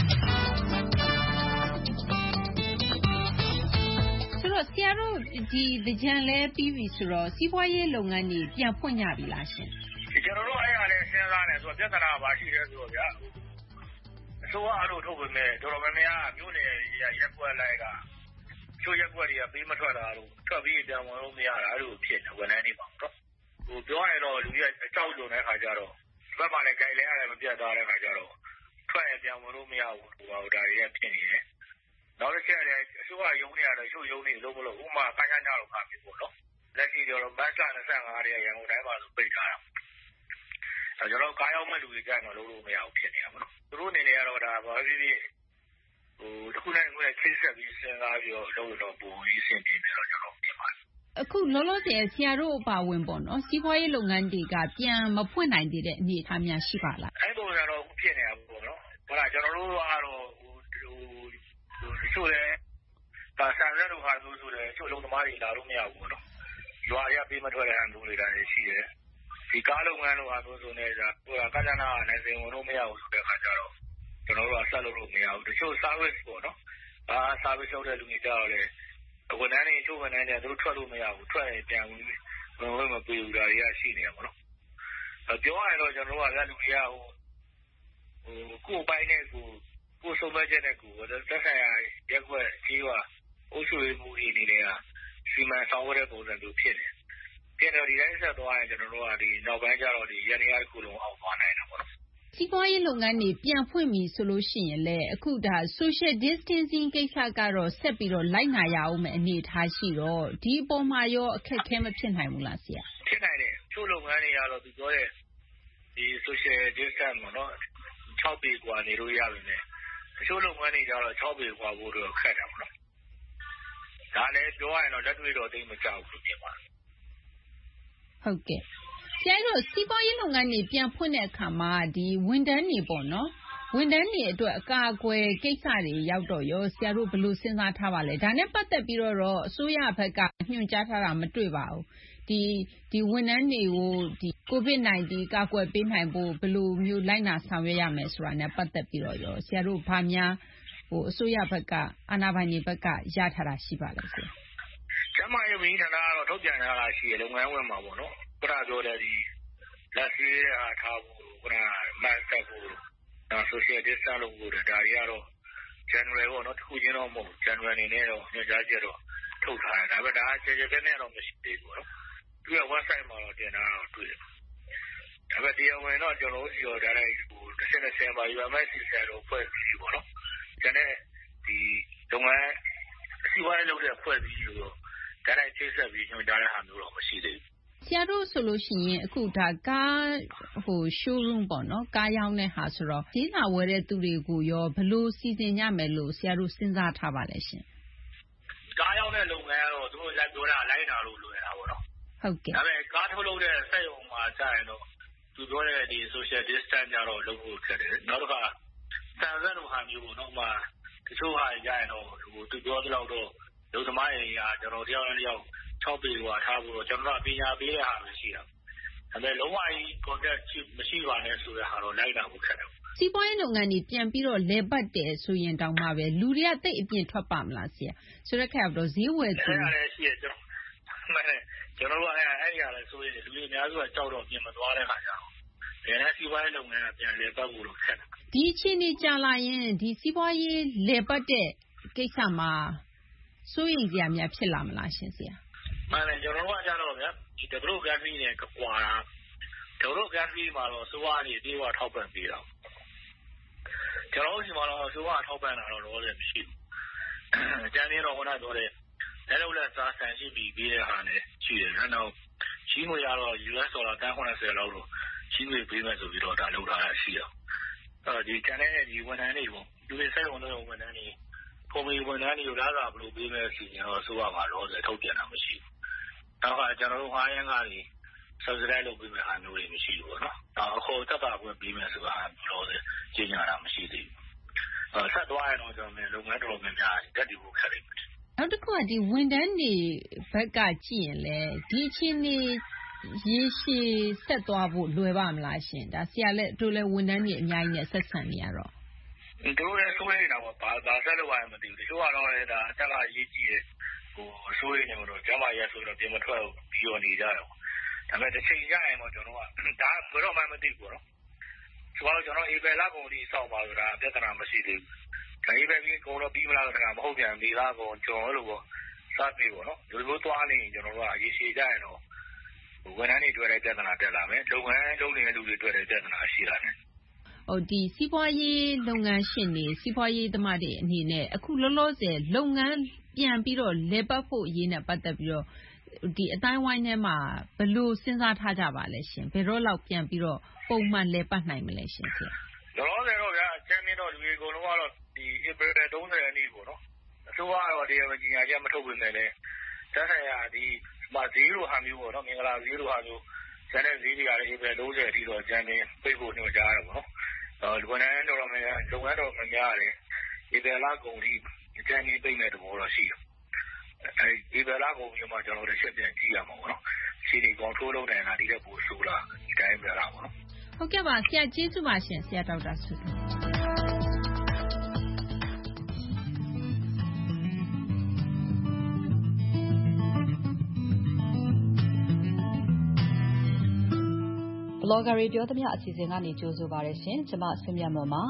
။ဆိုတော့ဆရာတို့ဒီသင်္ကြန်လဲပြီးပြီဆိုတော့စီးပွားရေးလုပ်ငန်းတွေပြန်ဖွင့်ကြပြီလားရှင်။ကျွန်တော်တို့အဲ့ဟာလည်းစဉ်းစားနေဆိုတော့ပြဿနာပါရှိတယ်ဆိုတော့ဗျာအစိုးရအလို့ထုတ်ပေမဲ့တော်တော်များများမြို့နယ်ရက်ကွက်လိုက်ကချိုးရက်ကွက်တွေကပေးမထွက်တာလို့ထွက်ပြီးပြန်ဝင်လို့မရတာလို့ဖြစ်တယ်ဝန်ထမ်းတွေပါတော့ဟိုပြောရတော့လူကြီးအကြောက်ကြုံတဲ့ခါကျတော့ဘက်မှလည်းကြိုင်လဲရတယ်မပြတ်သားတဲ့ခါကျတော့ထွက်ရင်ပြန်ဝင်လို့မရဘူးဟိုဟာဒါတွေကဖြစ်နေတယ်နောက်တစ်ချက်လည်းအစိုးရရုံးတွေကတော့ချို့ရုံးတွေလုံးမလို့ဥမာကမ်းညညတော့ခါပြီပေါ့နော်လက်ရှိတော့မတ်လ၂၅ရက်ရန်ကုန်တိုင်းမှာဆိုပိတ်ထားတာအဲကျွန်တော်ကားရောက်မဲ့လူတွေကြိုင်တော့လုံးလို့မရဘူးဖြစ်နေတာပေါ့နော်သူတို့အနေနဲ့ကတော့ဒါဘာဖြစ်ဖြစ်ဟိုတစ်ခုနဲ့တစ်ခုနဲ့ချိတ်ဆက်ပြီးစဉ်းစားပြီးတော့လုံးတော့ပုံကြီးအဆင်ပြေနေတော့ကျွန်တော်ပြင်ပါတယ်အခုလောလောဆယ်ဆရာတို့အပါဝင်ပေါ့နော်စီးပွားရေးလုပ်ငန်းတွေကပြန်မဖွင့်နိုင်သေးတဲ့အနေအထားများရှိပါလားအဲ့ပုံစံတော့ဖြစ်နေတာပေါ့နော်ဟုတ်လားကျွန်တော်တို့ကတော့ဟိုဟိုချို့လဲဒါဆန်ရက်တို့ဟာလို့ဆိုတယ်ချို့လုံးသမားတွေလာလို့မရဘူးပေါ့နော်ရွာရပေးမထွက်တဲ့အနေတွေလည်းရှိတယ်ဒီကားလုပ်ငန်းတို့ဟာလို့ဆိုနေတာဟိုကကကြနာနဲ့စင်ဝင်လို့မရဘူးဆိုတဲ့အခါကျတော့ကျွန်တော်တို့ကဆက်လုပ်လို့မရဘူးတချို့ service ပေါ့နော်ဘာ service လုပ်တဲ့လူတွေကြတော့လေဝန်ထမ်းတွေချို့ဝန်ထမ်းတွေသူတို့ထွက်လို့မရဘူးထွက်ရင်ပြန်ဝင်ဝင်ဝင်မပြေဘူးဒါတွေကရှိနေရပါတော့ပြောရရင်တော့ကျွန်တော်တို့ကလက်လူတွေကဟိုဟိုကိုယ်ပိုင်းနဲ့ကိုကိုယ်ဆုံးဖြတ်ချက်နဲ့ကိုယ်သက်ဆိုင်ရာရပ်ကွက်ကြေးရွာအုပ်ချုပ်ရေးမှူးတွေအနေနဲ့ကစီမံဆောင်ရွက်တဲ့ပုံစံမျိုးဖြစ်တယ်။ဖြစ်တော့ဒီတိုင်းဆက်သွားရင်ကျွန်တော်တို့ကဒီနောက်ပိုင်းကျတော့ဒီရန်ရာတစ်ခုလုံးအောင်သွားနိုင်တာပေါ့နော်။စီးပွားရေးလုပ်ငန်းတွေပြန်ဖွင့်ပြီဆိုလို့ရှိရင်လည်းအခုဒါ social distancing ကိစ္စကတော့ဆက်ပြီးတော့လိုက်နာရအောင်မယ်အနေအထားရှိတော့ဒီအပေါ်မှာရောအခက်အခဲမဖြစ်နိုင်ဘူးလားဆရာ။ဖြစ်နိုင်တယ်။ချို့လုပ်ငန်းတွေကတော့သူပြောတဲ့ဒီ social distance ပေါ့နော်၆ပေกว่าနေလို့ရပြီနဲ့တချို့လုပ်ငန်းတွေကျတော့၆ပေกว่าဖို့တော့ခက်တယ်ပေါ့နော်။ဒါလည်းပြောရရင်တော့လက်တွေ့တော့တိတ်မကြောက်ဘူးပြင်ပါဟုတ်ကဲ့ဆရာတို့စီးပွားရေးလုပ်ငန်းတွေပြန်ဖွင့်တဲ့အခါမှာဒီဝန်ထမ်းတွေပေါ့နော်ဝန်ထမ်းတွေအတွက်အကာအကွယ်ကိစ္စတွေရောက်တော့ရောဆရာတို့ဘယ်လိုစဉ်းစားထားပါလဲဒါနဲ့ပတ်သက်ပြီးတော့အစိုးရဘက်ကညွှန်ကြားထားတာမတွေ့ပါဘူးဒီဒီဝန်ထမ်းတွေကိုဒီ ကိုဗစ် nineteen ကာကွယ်ပေးနိုင်ဖို့ဘယ်လိုမျိုးလိုက်နာဆောင်ရွက်ရမယ်ဆိုတာနဲ့ပတ်သက်ပြီးတော့ရောဆရာတို့ဘာများဟိုအစိုးရဘက်ကအာဏာပိုင်တွေဘက်ကရထားတာရှိပါလဲဆရာကျမရဲ့ဝန်ကြီးဌာနကတော့ထုတ်ပြန်ထားတာရှိရလုပ်ငန်းဝင်မှာပေါ့နော်ခုနပြောတဲ့ဒီလက်ရှိအားထားဖို့ခုနမတ်တက်ဖို့ဒါ social distance လုပ်ဖို့ဒါတွေကတော့ January ပေါ့နော်တစ်ခုချင်းတော့မဟုတ် January အနေနဲ့တော့ညွှန်ကြားချက်တော့ထုတ်ထားတယ်ဒါပေမဲ့ဒါအခြေချတဲ့နဲ့တော့မရှိသေးဘူးနော်သူက website မှာတော့တင်တာတော့တွေ့တယ်ဒါပေမဲ့တရားဝင်တော့ကျွန်တော်တို့စီရောဒါလိုက်ဟိုတစ်ဆက်နဲ့ဆယ်ပါ ယူ em စီ ဆယ်တော့ဖွဲ့ပြီးပေါ့နော်ကျန်တဲ့ဒီလုပ်ငန်းအစည်းအဝေးလုပ်တဲ့ဖွဲ့ပြီးလို့ဒါလိုက်ချိတ်ဆက်ပြီးညွှန်ကြားတဲ့ဟာမျိုးတော့မရှိသေးဘူးဆရာတို့ဆိုလို့ရှိရင်အခုဒါကားဟို showroom ပေါ့နော်ကားရောင်းတဲ့ဟာဆိုတော့ဒီလာဝယ်တဲ့သူတွေကိုရောဘယ်လိုစီစဉ်ကြမယ်လို့ဆရာတို့စဉ်းစားထားပါလဲရှင်ကားရောင်းတဲ့လုပ်ငန်းကတော့သူတို့လိုက်ပြောတာလိုက်နာလို့လွယ်တာပေါ့နော်ဟုတ်ကဲ့ဒါပေမဲ့ကားထုတ်လုပ်တဲ့စက်ရုံမှာကြာရင်တော့သူပြောတဲ့ဒီ social distance ကြတော့လုပ်ဖို့ခက်တယ်နောက်တစ်ခါစံစက်လိုဟာမျိုးပေါ့နော်ဥပမာတချို့ဟာကြာရင်တော့ဟိုသူပြောသလောက်တော့လူသမားတွေရာကျွန်တော်တယောက်နဲ့တယောက်၆ပေกว่าထားဖို့တော့ကျွန်တော်ကပညာပေးတဲ့ဟာမရှိတာဒါပေမဲ့လုံးဝကြီး contact မရှိပါနဲ့ဆိုတဲ့ဟာတော့လိုက်တာဖို့ခက်တယ်စီးပွားရေးလုပ်ငန်းတွေပြန်ပြီးတော့လဲပတ်တယ်ဆိုရင်တောင်မှပဲလူတွေကတိတ်အပြင်ထွက်ပါမလားဆရာဆိုတဲ့ခါတော့ဈေးဝယ်သူအဲ့ဒါလည်းရှိရကျွန်တော်မှန်တယ်ကျွန်တော်တို့ကအဲ့အဲ့ရလဲဆိုရင်လူတွေအများစုကကြောက်တော့ပြင်မသွားတဲ့ခါကျတော့ဒါနဲ့စီးပွားရေးလုပ်ငန်းကပြန်လဲပတ်ဖို့လို့ခက်တယ်ဒီအချိန်ကြီးကြာလာရင်ဒီစီးပွားရေးလဲပတ်တဲ့ကိစ္စမှာစိုးရိမ်စရာများဖြစ်လာမလားရှင်ဆရာမှန်တယ်ကျွန်တော်တို့ကကြတော့ဗျာဒီ develop country နဲ့ကွာတာ develop country မှာတော့စိုးရအနေနဲ့ဝါထောက်ပံ့ပေးတာကျွန်တော်တို့ဒီမှာတော့စိုးရထောက်ပံ့တာတော့လောလောဆယ်မရှိဘူးအကြမ်းင်းတော့ခုနပြောတဲ့လက်လုံးလက်စားဆန်ရှိပြီးပေးတဲ့ဟာနဲ့ရှိတယ်အဲ့တော့ကြီးငွေရတော့ ယူ အက်စ် ဒေါ်လာတန်းခုနှစ်ဆယ်လောက်တော့ကြီးငွေပေးမယ်ဆိုပြီးတော့ဒါလုပ်ထားတာရှိတော့အဲ့တော့ဒီကျန်တဲ့ဒီဝန်ထမ်းတွေပေါ့လူတွေစိတ်ဝင်တဲ့ဝန်ထမ်းတွေကွန်မီဝန်ထမ်းတွေကိုလာတာဘယ်လိုပေးမယ်စီရင်တော့စိုးရမှာလောဆယ်ထုတ်ပြန်တာမရှိဘူးနောက်ကကျွန်တော်တို့ဟာရန်ကားတွေ subsidize လုပ်ပေးမယ်ဟာမျိုးတွေမရှိဘူးပေါ့နော်နောက်အခုတက်တာပွင့်ပေးမယ်ဆိုတာလောဆယ်ကျင်းညာတာမရှိသေးဘူးဆက်သွားရင်တော့ကျွန်တော်လုပ်ငန်းတော်များများတက်တည်ဖို့ခက်လိမ့်မယ်နောက်တစ်ခုကဒီဝန်ထမ်းတွေဘက်ကကြည့်ရင်လေဒီအချင်းနေရေရှည်ဆက်သွားဖို့လွယ်ပါမလားရှင်ဒါဆရာလည်းတို့လည်းဝန်ထမ်းတွေအများကြီးနဲ့ဆက်ဆံနေရတော့တို့လည်းဆိုးနေတာပေါ့ဘာသာဆက်လို့ရမသိဘူးတချို့ကတော့လည်းဒါအတက်ကအရေးကြီးတယ်ဟိုဆိုးနေမှာတော့ကျမရဲဆိုတော့ပြင်မထွက်ပြီးတော့နေကြတယ်ဒါပေမဲ့တစ်ချိန်ကျရင်တော့ကျွန်တော်ကဒါဘယ်တော့မှမသိဘူးနော်ဆိုတော့ကျွန်တော်ဧပြီလကုန်ဒီစောက်ပါဆိုတာပြဿနာမရှိသေးဘူးဒါဧပြီပြီးကုန်တော့ပြီးမလားဆိုတာမဟုတ်ပြန်မေလကုန်ကျွန်တော်လို့ပေါ့စပြီးပေါ့နော်ဒီလိုသွားနေရင်ကျွန်တော်တို့ကရေရှည်ကြရင်တော့ဝန်ထမ်းတွေတွေ့တဲ့ပြဿနာတက်လာမယ်လုပ်ငန်းလုပ်နေတဲ့လူတွေတွေ့တဲ့ပြဿနာရှိလာတယ်ဟိုဒီစီးပွားရေးလုပ်ငန်းရှင်တွေစီးပွားရေးသမားတွေအနေနဲ့အခုလောလောဆယ်လုပ်ငန်းပြန်ပြီးတော့လဲပတ်ဖို့အရေးနဲ့ပတ်သက်ပြီးတော့ဒီအတိုင်းဝိုင်းထဲမှာဘယ်လိုစဉ်းစားထားကြပါလဲရှင်ဘယ်တော့လောက်ပြန်ပြီးတော့ပုံမှန်လဲပတ်နိုင်မလဲရှင်ဆရာလောလောဆယ်တော့ဗျာအချမ်းင်းတော့လူတွေအကုန်လုံးကတော့ဒီဧပြီသုံးဆယ်ရက်နေ့ပေါ့နော်အစိုးရကတော့တရားဝင်ကြီးညာချက်မထုတ်ပြန်နဲ့လေတက်ဆိုင်ရာဒီမှာဈေးလိုဟာမျိုးပေါ့နော်မင်္ဂလာဈေးလိုဟာမျိုးကျန်တဲ့ဈေးတွေကလည်းဧပြီသုံးဆယ်အထိတော့ကျန်နေပြေးဖို့ညွှန်ကြားရတယ်ပေါ့နော်အဲဝန်ထမ်းတော်တော်များများလုပ်ငန်းတော်များများတယ်ဧပြီလကုန်ထိအကျဉ်းကြီးပြေးမဲ့သဘောတော့ရှိတယ်အဲဒီဧပြီလကုန်ပြီးမှကျွန်တော်တို့ရှက်ပြန်ကြည့်ရမှာပေါ့နော်စီဒီကောင်ထိုးလုံးနေတာဒီတဲ့ပို့ဆိုးလာဒီတိုင်းပဲလားပေါ့နော်ဟုတ်ကဲ့ပါဆရာကျေးဇူးပါရှင်ဆရာဒေါက်တာဆုဘလော့ဂါတွေပြောသမျှအစီအစဉ်ကနေကြိုဆိုပါရရှင်ကျွန်မဆွေမြတ်မော်ပါ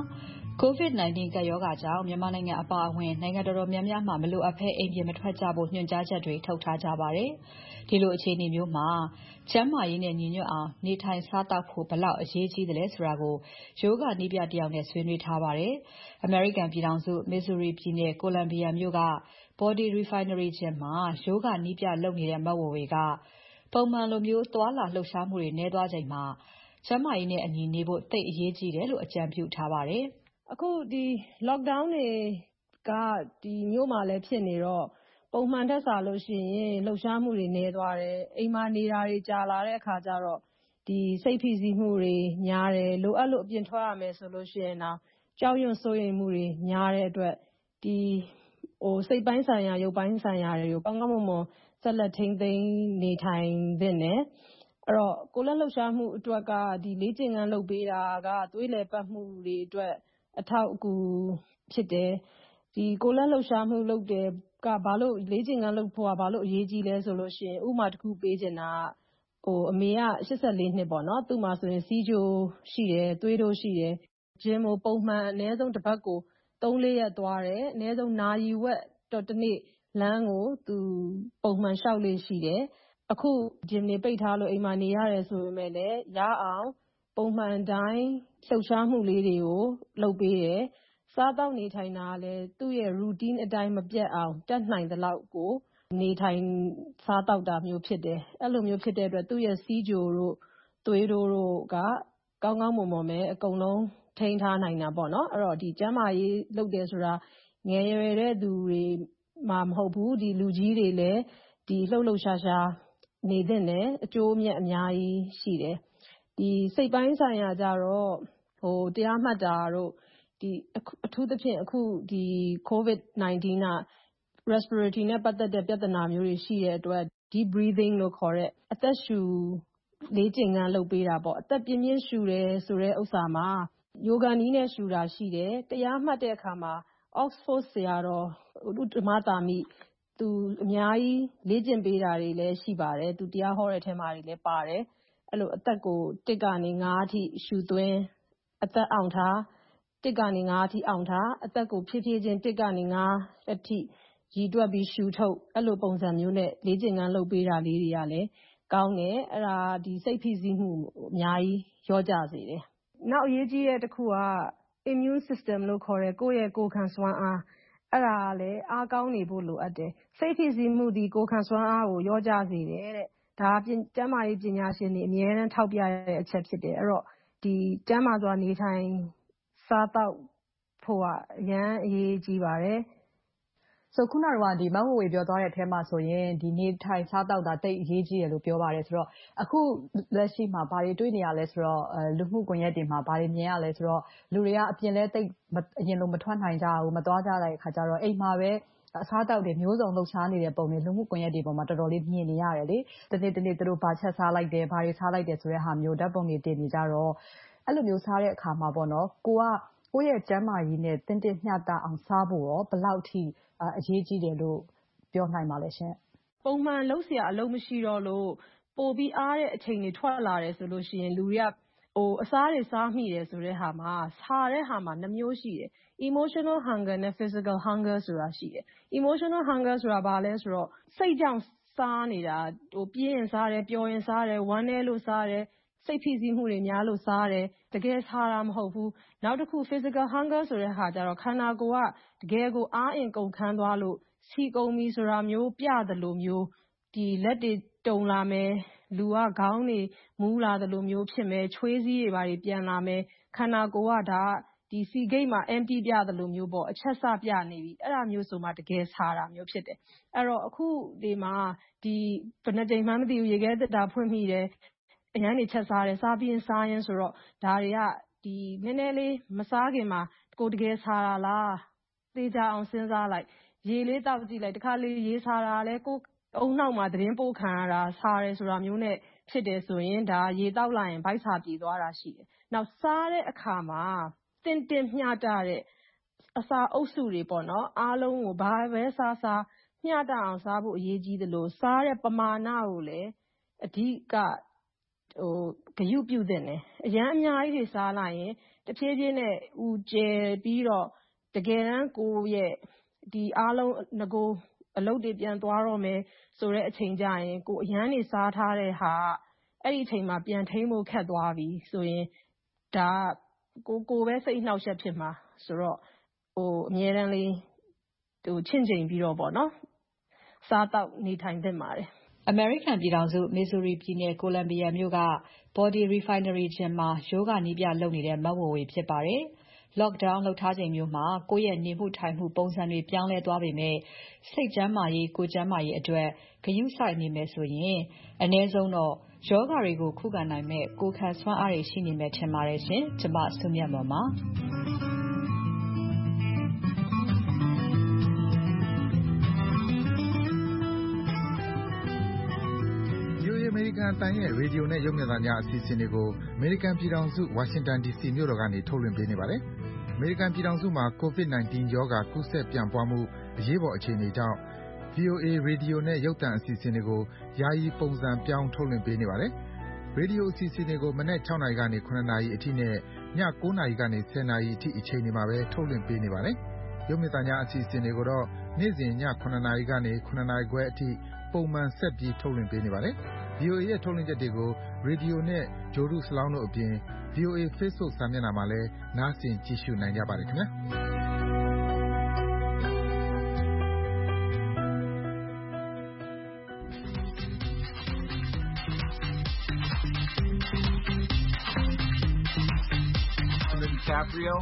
ကိုဗစ် ၁၉ ကပ်ရောဂါကြောင့်မြန်မာနိုင်ငံအပါအဝင်နိုင်ငံတော်တော်များများမှာမလိုအပ်ဘဲအိမ်ပြင်မထွက်ကြဖို့ညွှန်ကြားချက်တွေထုတ်ထားကြပါတယ်။ဒီလိုအခြေအနေမျိုးမှာကျန်းမာရေးနဲ့ညီညွတ်အောင်နေထိုင်စားသောက်ဖို့ဘယ်လောက်အရေးကြီးသလဲဆိုတာကိုယောဂနည်းပြတယောက်နဲ့ဆွေးနွေးထားပါတယ်။ အမေရိကန်ပြည်ထောင်စု Missouri ပြည်နယ် Columbia မြို့က Body Refinery Gym မှာယောဂနည်းပြလုပ်နေတဲ့မဝေဝေကပုံမှန်လိုမျိုးသွားလာလှုပ်ရှားမှုတွေနည်းသွားချိန်မှာကျန်းမာရေးနဲ့အညီနေဖို့သိပ်အရေးကြီးတယ်လို့အကြံပြုထားပါတယ်။အခုဒီ lockdown တွေကဒီမြို့မှာလည်းဖြစ်နေတော့ပုံမှန်ထက်စာလို့ရှိရင်လှုပ်ရှားမှုတွေနည်းသွားတယ်။အိမ်မှာနေတာတွေကြာလာတဲ့အခါကျတော့ဒီစိတ်ဖိစီးမှုတွေများတယ်။လိုအပ်လို့အပြင်ထွက်ရမယ်ဆိုလို့ရှိရင်တော့ကြောက်ရွံ့စိုးရိမ်မှုတွေများတဲ့အတွက်ဒီဟိုစိတ်ပိုင်းဆိုင်ရာရုပ်ပိုင်းဆိုင်ရာတွေကိုကောင်းကောင်းမွန်မွန်ဆက်လက်ထိန်းသိမ်းနေထိုင်သင့်တယ်။အဲ့တော့ကိုယ်လက်လှုပ်ရှားမှုအတွက်ကဒီလေ့ကျင့်ခန်းလုပ်ပေးတာကသွေးလည်ပတ်မှုတွေအတွက်အထောက်အကူဖြစ်တယ်။ဒီကိုယ်လက်လှုပ်ရှားမှုလုပ်တယ်ကဘာလို့လေ့ကျင့်ခန်းလုပ်ဖို့ကဘာလို့အရေးကြီးလဲဆိုလို့ရှိရင်ဥပမာတစ်ခုပေးချင်တာဟိုအမေက၈၄နှစ်ပေါ့နော်သူ့မှာဆိုရင်စီးကျိုရှိတယ်သွေးတိုးရှိတယ်ဂျင်းကိုပုံမှန်အနည်းဆုံးတစ်ပတ်ကိုသုံးလေးရက်သွားတယ်အနည်းဆုံးနာရီဝက်တော့တစ်နေ့လမ်းကိုသူပုံမှန်လျှောက်လေးရှိတယ်အခုဂျင်းနေပိတ်ထားလို့အိမ်မှာနေရတယ်ဆိုပေမဲ့လည်းရအောင်ပုံမှန်တိုင်းလှုပ်ရှားမှုလေးတွေကိုလုပ်ပေးတယ်စားတော့နေထိုင်တာလည်းသူ့ရဲ့ routine အတိုင်းမပြတ်အောင်တက်နိုင်သလောက်ကိုနေထိုင်စားတော့တာမျိုးဖြစ်တယ်အဲ့လိုမျိုးဖြစ်တဲ့အတွက်သူ့ရဲ့စီးကြိုတို့သွေးတိုးတို့ကကောင်းကောင်းမွန်မွန်ပဲအကုန်လုံးထိန်းထားနိုင်တာပေါ့နော်အဲ့တော့ဒီကျန်းမာရေးလုပ်တယ်ဆိုတာငယ်ရွယ်တဲ့သူတွေမှာမဟုတ်ဘူးဒီလူကြီးတွေလည်းဒီလှုပ်လှုပ်ရှားရှားနေသင့်တယ်အကျိုးအမြတ်အများကြီးရှိတယ်ဒီစိတ်ပိုင်းဆိုင်ရာကြတော့ဟိုတရားမှတ်တာတို့ဒီအထူးသဖြင့်အခုဒီ COVID ၁၉ က respiratory နဲ့ပတ်သက်တဲ့ပြဿနာမျိုးတွေရှိတဲ့အတွက် deep breathing လို့ခေါ်တဲ့အသက်ရှူလေ့ကျင့်ခန်းလုပ်ပေးတာပေါ့အသက်ပြင်းပြင်းရှူတယ်ဆိုတဲ့ဥစ္စာမှာယောဂနည်းနဲ့ရှူတာရှိတယ်တရားမှတ်တဲ့အခါမှာ Oxford ဆရာတော်ဥတ္တမသာမိသူအများကြီးလေ့ကျင့်ပေးတာတွေလည်းရှိပါတယ်သူတရားဟောတဲ့ထဲမှာတွေလည်းပါတယ်အဲ့လိုအသက်ကိုတစ်ကနေငါးအထိရှူသွင်းအသက်အောင်ထားတစ်ကနေငါးအထိအောင်ထားအသက်ကိုဖြည်းဖြည်းချင်းတစ်ကနေငါးအထိရည်တွက်ပြီးရှူထုတ်အဲ့လိုပုံစံမျိုးနဲ့လေ့ကျင့်ခန်းလုပ်ပေးတာလေးတွေကလည်းကောင်းတယ်အဲ့ဒါဒီစိတ်ဖိစီးမှုအများကြီးရောကြစေတယ်နောက်အရေးကြီးတဲ့တစ်ခုက immune system လို့ခေါ်တဲ့ကိုယ့်ရဲ့ကိုယ်ခံစွမ်းအားအဲ့ဒါလည်းအားကောင်းနေဖို့လိုအပ်တယ်စိတ်ဖိစီးမှုဒီကိုယ်ခံစွမ်းအားကိုရောကြစေတယ်တဲ့ဒါကျန်းမာရေးပညာရှင်တွေအများအားထောက်ပြရတဲ့အချက်ဖြစ်တယ်အဲ့တော့ဒီကျန်းမာစွာနေထိုင်စားသောက်ဖို့ကအရန်အရေးကြီးပါတယ်ဆိုခုနကဒီမဟုတ်ဝေပြောသွားတဲ့အထဲမှာဆိုရင်ဒီနေထိုင်စားတောက်တာတိတ်အရေးကြီးတယ်လို့ပြောပါတယ်ဆိုတော့အခုလက်ရှိမှာဘာတွေတွေ့နေရလဲဆိုတော့လူမှုကွန်ရက်တွေမှာဘာတွေမြင်ရလဲဆိုတော့လူတွေကအပြင်လဲတိတ်အရင်လိုမထွက်နိုင်ကြဘူးမသွားကြတဲ့အခါကျတော့အိမ်မှာပဲအစားတောက်တွေမျိုးစုံလှုပ်ရှားနေတဲ့ပုံတွေလူမှုကွန်ရက်တွေပေါ်မှာတော်တော်လေးမြင်နေရတယ်လေတနေ့တနေ့သူတို့ဘာချက်စားလိုက်တယ်ဘာတွေစားလိုက်တယ်ဆိုတဲ့ဟာမျိုးဓာတ်ပုံတွေတင်နေကြတော့အဲ့လိုမျိုးစားတဲ့အခါမှာပေါ့နော်ကိုကကိုယ့်ရဲ့ကျန်းမာရေးနဲ့တင်းတင်းမျှတအောင်စားဖို့ရောဘယ်လောက်ထိအရေးကြီးတယ်လို့ပြောနိုင်ပါလဲရှင်ပုံမှန်လုပ်เสียအလုပ်မရှိတော့လို့ပိုပြီးအားတဲ့အချိန်တွေထွက်လာတယ်ဆိုလို့ရှိရင်လူတွေကဟိုအစားတွေစားမိတယ်ဆိုတဲ့ဟာမှာစားတဲ့ဟာမှာနှမျိုးရှိတယ် emotional hunger နဲ့ physical hunger ဆိုတာရှိတယ် emotional hunger ဆိုတာဘာလဲဆိုတော့စိတ်ကြောင့်စားနေတာဟိုပြင်းရင်စားတယ်ပျော်ရင်စားတယ်ဝမ်းနည်းလို့စားတယ်စိတ်ဖိစီးမှုတွေများလို့စားတယ်တကယ်စားတာမဟုတ်ဘူးနောက်တစ်ခု physical hunger ဆိုတဲ့ဟာကျတော့ခန္ဓာကိုယ်ကတကယ်ကိုအားအင်ကုန်ခန်းသွားလို့စီကုန်ပြီဆိုတာမျိုးပြတယ်လို့မျိုးဒီလက်တွေတုန်လာမယ်လူကခေါင်းတွေမူးလာတယ်လို့မျိုးဖြစ်မယ်ချွေးစည်းတွေပါတွေပြန်လာမယ်ခန္ဓာကိုယ်ကဒါဒီစီဂိတ်မှာ empty ပြတယ်လို့မျိုးပေါ့အချက်စပြနေပြီအဲ့ဒါမျိုးဆိုမှတကယ်စားတာမျိုးဖြစ်တယ်အဲ့တော့အခုဒီမှာဒီဘယ်နှကြိမ်မှမသိဘူးရေခဲတက်တာဖွင့်မိတယ်အရန်နေချက်စားတယ်စားပြီးရင်စားရင်ဆိုတော့ဒါတွေကဒီနည်းနည်းလေးမစားခင်မှာကိုတကယ်စားတာလားသေချာအောင်စဉ်းစားလိုက်ရေလေးတောက်ကြည့်လိုက်တခါလေရေစားတာလဲကိုအုံနောက်မှာသတင်းပို့ခံရတာစားတယ်ဆိုတာမျိုးနဲ့ဖြစ်တယ်ဆိုရင်ဒါရေတောက်လိုက်ရင်ဗိုက်စာပြေသွားတာရှိတယ်နောက်စားတဲ့အခါမှာတင့်တင့်မျှတတဲ့အစာအုပ်စုတွေပေါ့နော်အားလုံးကိုဘာပဲစားစားမျှတအောင်စားဖို့အရေးကြီးတယ်လို့စားတဲ့ပမာဏကိုလည်းအဓိကဂရုပြုသင့်တယ်။အရမ်းအများကြီးတွေစားလိုက်ရင်တဖြည်းဖြည်းနဲ့အူကျယ်ပြီးတော့တကယ်တမ်းကိုယ့်ရဲ့အားလုံးနဂိုအလုပ်တွေပြန်သွားတော့မယ်ဆိုတဲ့အချိန်ကျရင်ကိုယ်အရမ်းတွေစားထားတဲ့ဟာကအဲဒီအချိန်မှာပြန်ထိန်းဖို့ခက်သွားပြီဆိုရင်ဒါကကိုယ်ပဲစိတ်အနှောင့်အယှက်ဖြစ်မှာဆိုတော့အမြဲတမ်းလေးချင့်ချိန်ပြီးတော့ပေါ့နော်စားသောက်နေထိုင်သင့်ပါတယ်။အမေရိကန်ပြည်ထောင်စု Missouri ပြည်နယ် Columbia မြို့က Body Refinery Gym မှာယောဂနည်းပြလုပ်နေတဲ့မဝေဝေဖြစ်ပါတယ်။ Lockdown လုပ်ထားချိန်မျိုးမှာကိုယ့်ရဲ့နေမှုထိုင်မှုပုံစံတွေပြောင်းလဲသွားပေမဲ့စိတ်ကျန်းမာရေးကိုယ်ကျန်းမာရေးအတွက်ဂရုစိုက်နေမယ်ဆိုရင်အနည်းဆုံးတော့ယောဂတွေကိုခုခံနိုင်မဲ့ကိုယ်ခံစွမ်းအားတွေရှိနေမယ်ထင်ပါတယ်ရှင်။ကျွန်မစုမြတ်မွန်ပါ။အမေရိကန်အသံရဲ့ရေဒီယိုနဲ့ရုပ်မြင်သံကြားအစီအစဉ်တွေကိုအမေရိကန်ပြည်ထောင်စုဝါရှင်တန်ဒီစီမြို့တော်ကနေထုတ်လွှင့်ပေးနေပါတယ်။အမေရိကန်ပြည်ထောင်စုမှာ ကိုဗစ် ၁၉ ရောဂါကူးစက်ပြန့်ပွားမှုအရေးပေါ်အခြေအနေကြောင့် ဗွီအိုအေရေဒီယိုနဲ့ရုပ်သံအစီအစဉ်တွေကိုယာယီပုံစံပြောင်းထုတ်လွှင့်ပေးနေပါတယ်။ရေဒီယိုအစီအစဉ်တွေကိုမနက်၆နာရီကနေ၇နာရီအထိနဲ့ည၉နာရီကနေ၁၀နာရီအထိအချိန်တွေမှာပဲထုတ်လွှင့်ပေးနေပါတယ်။ရုပ်မြင်သံကြားအစီအစဉ်တွေကိုတော့နေ့စဉ်ည၇နာရီကနေ၇နာရီခွဲအထိပုံမှန်ဆက်ပြီးထုတ်လွှင့်ပေးနေပါတယ်။ဗွီအိုအေရဲ့ထုတ်လွှင့်ချက်တွေကိုရေဒီယိုနဲ့ဂြိုလ်တုစလောင်းတို့အပြင် ဗွီအိုအေ Facebook စာမျက်နှာမှာလည်းနားဆင်ကြည့်ရှုနိုင်ကြပါတယ်ခင်ဗျာ။ DiCaprio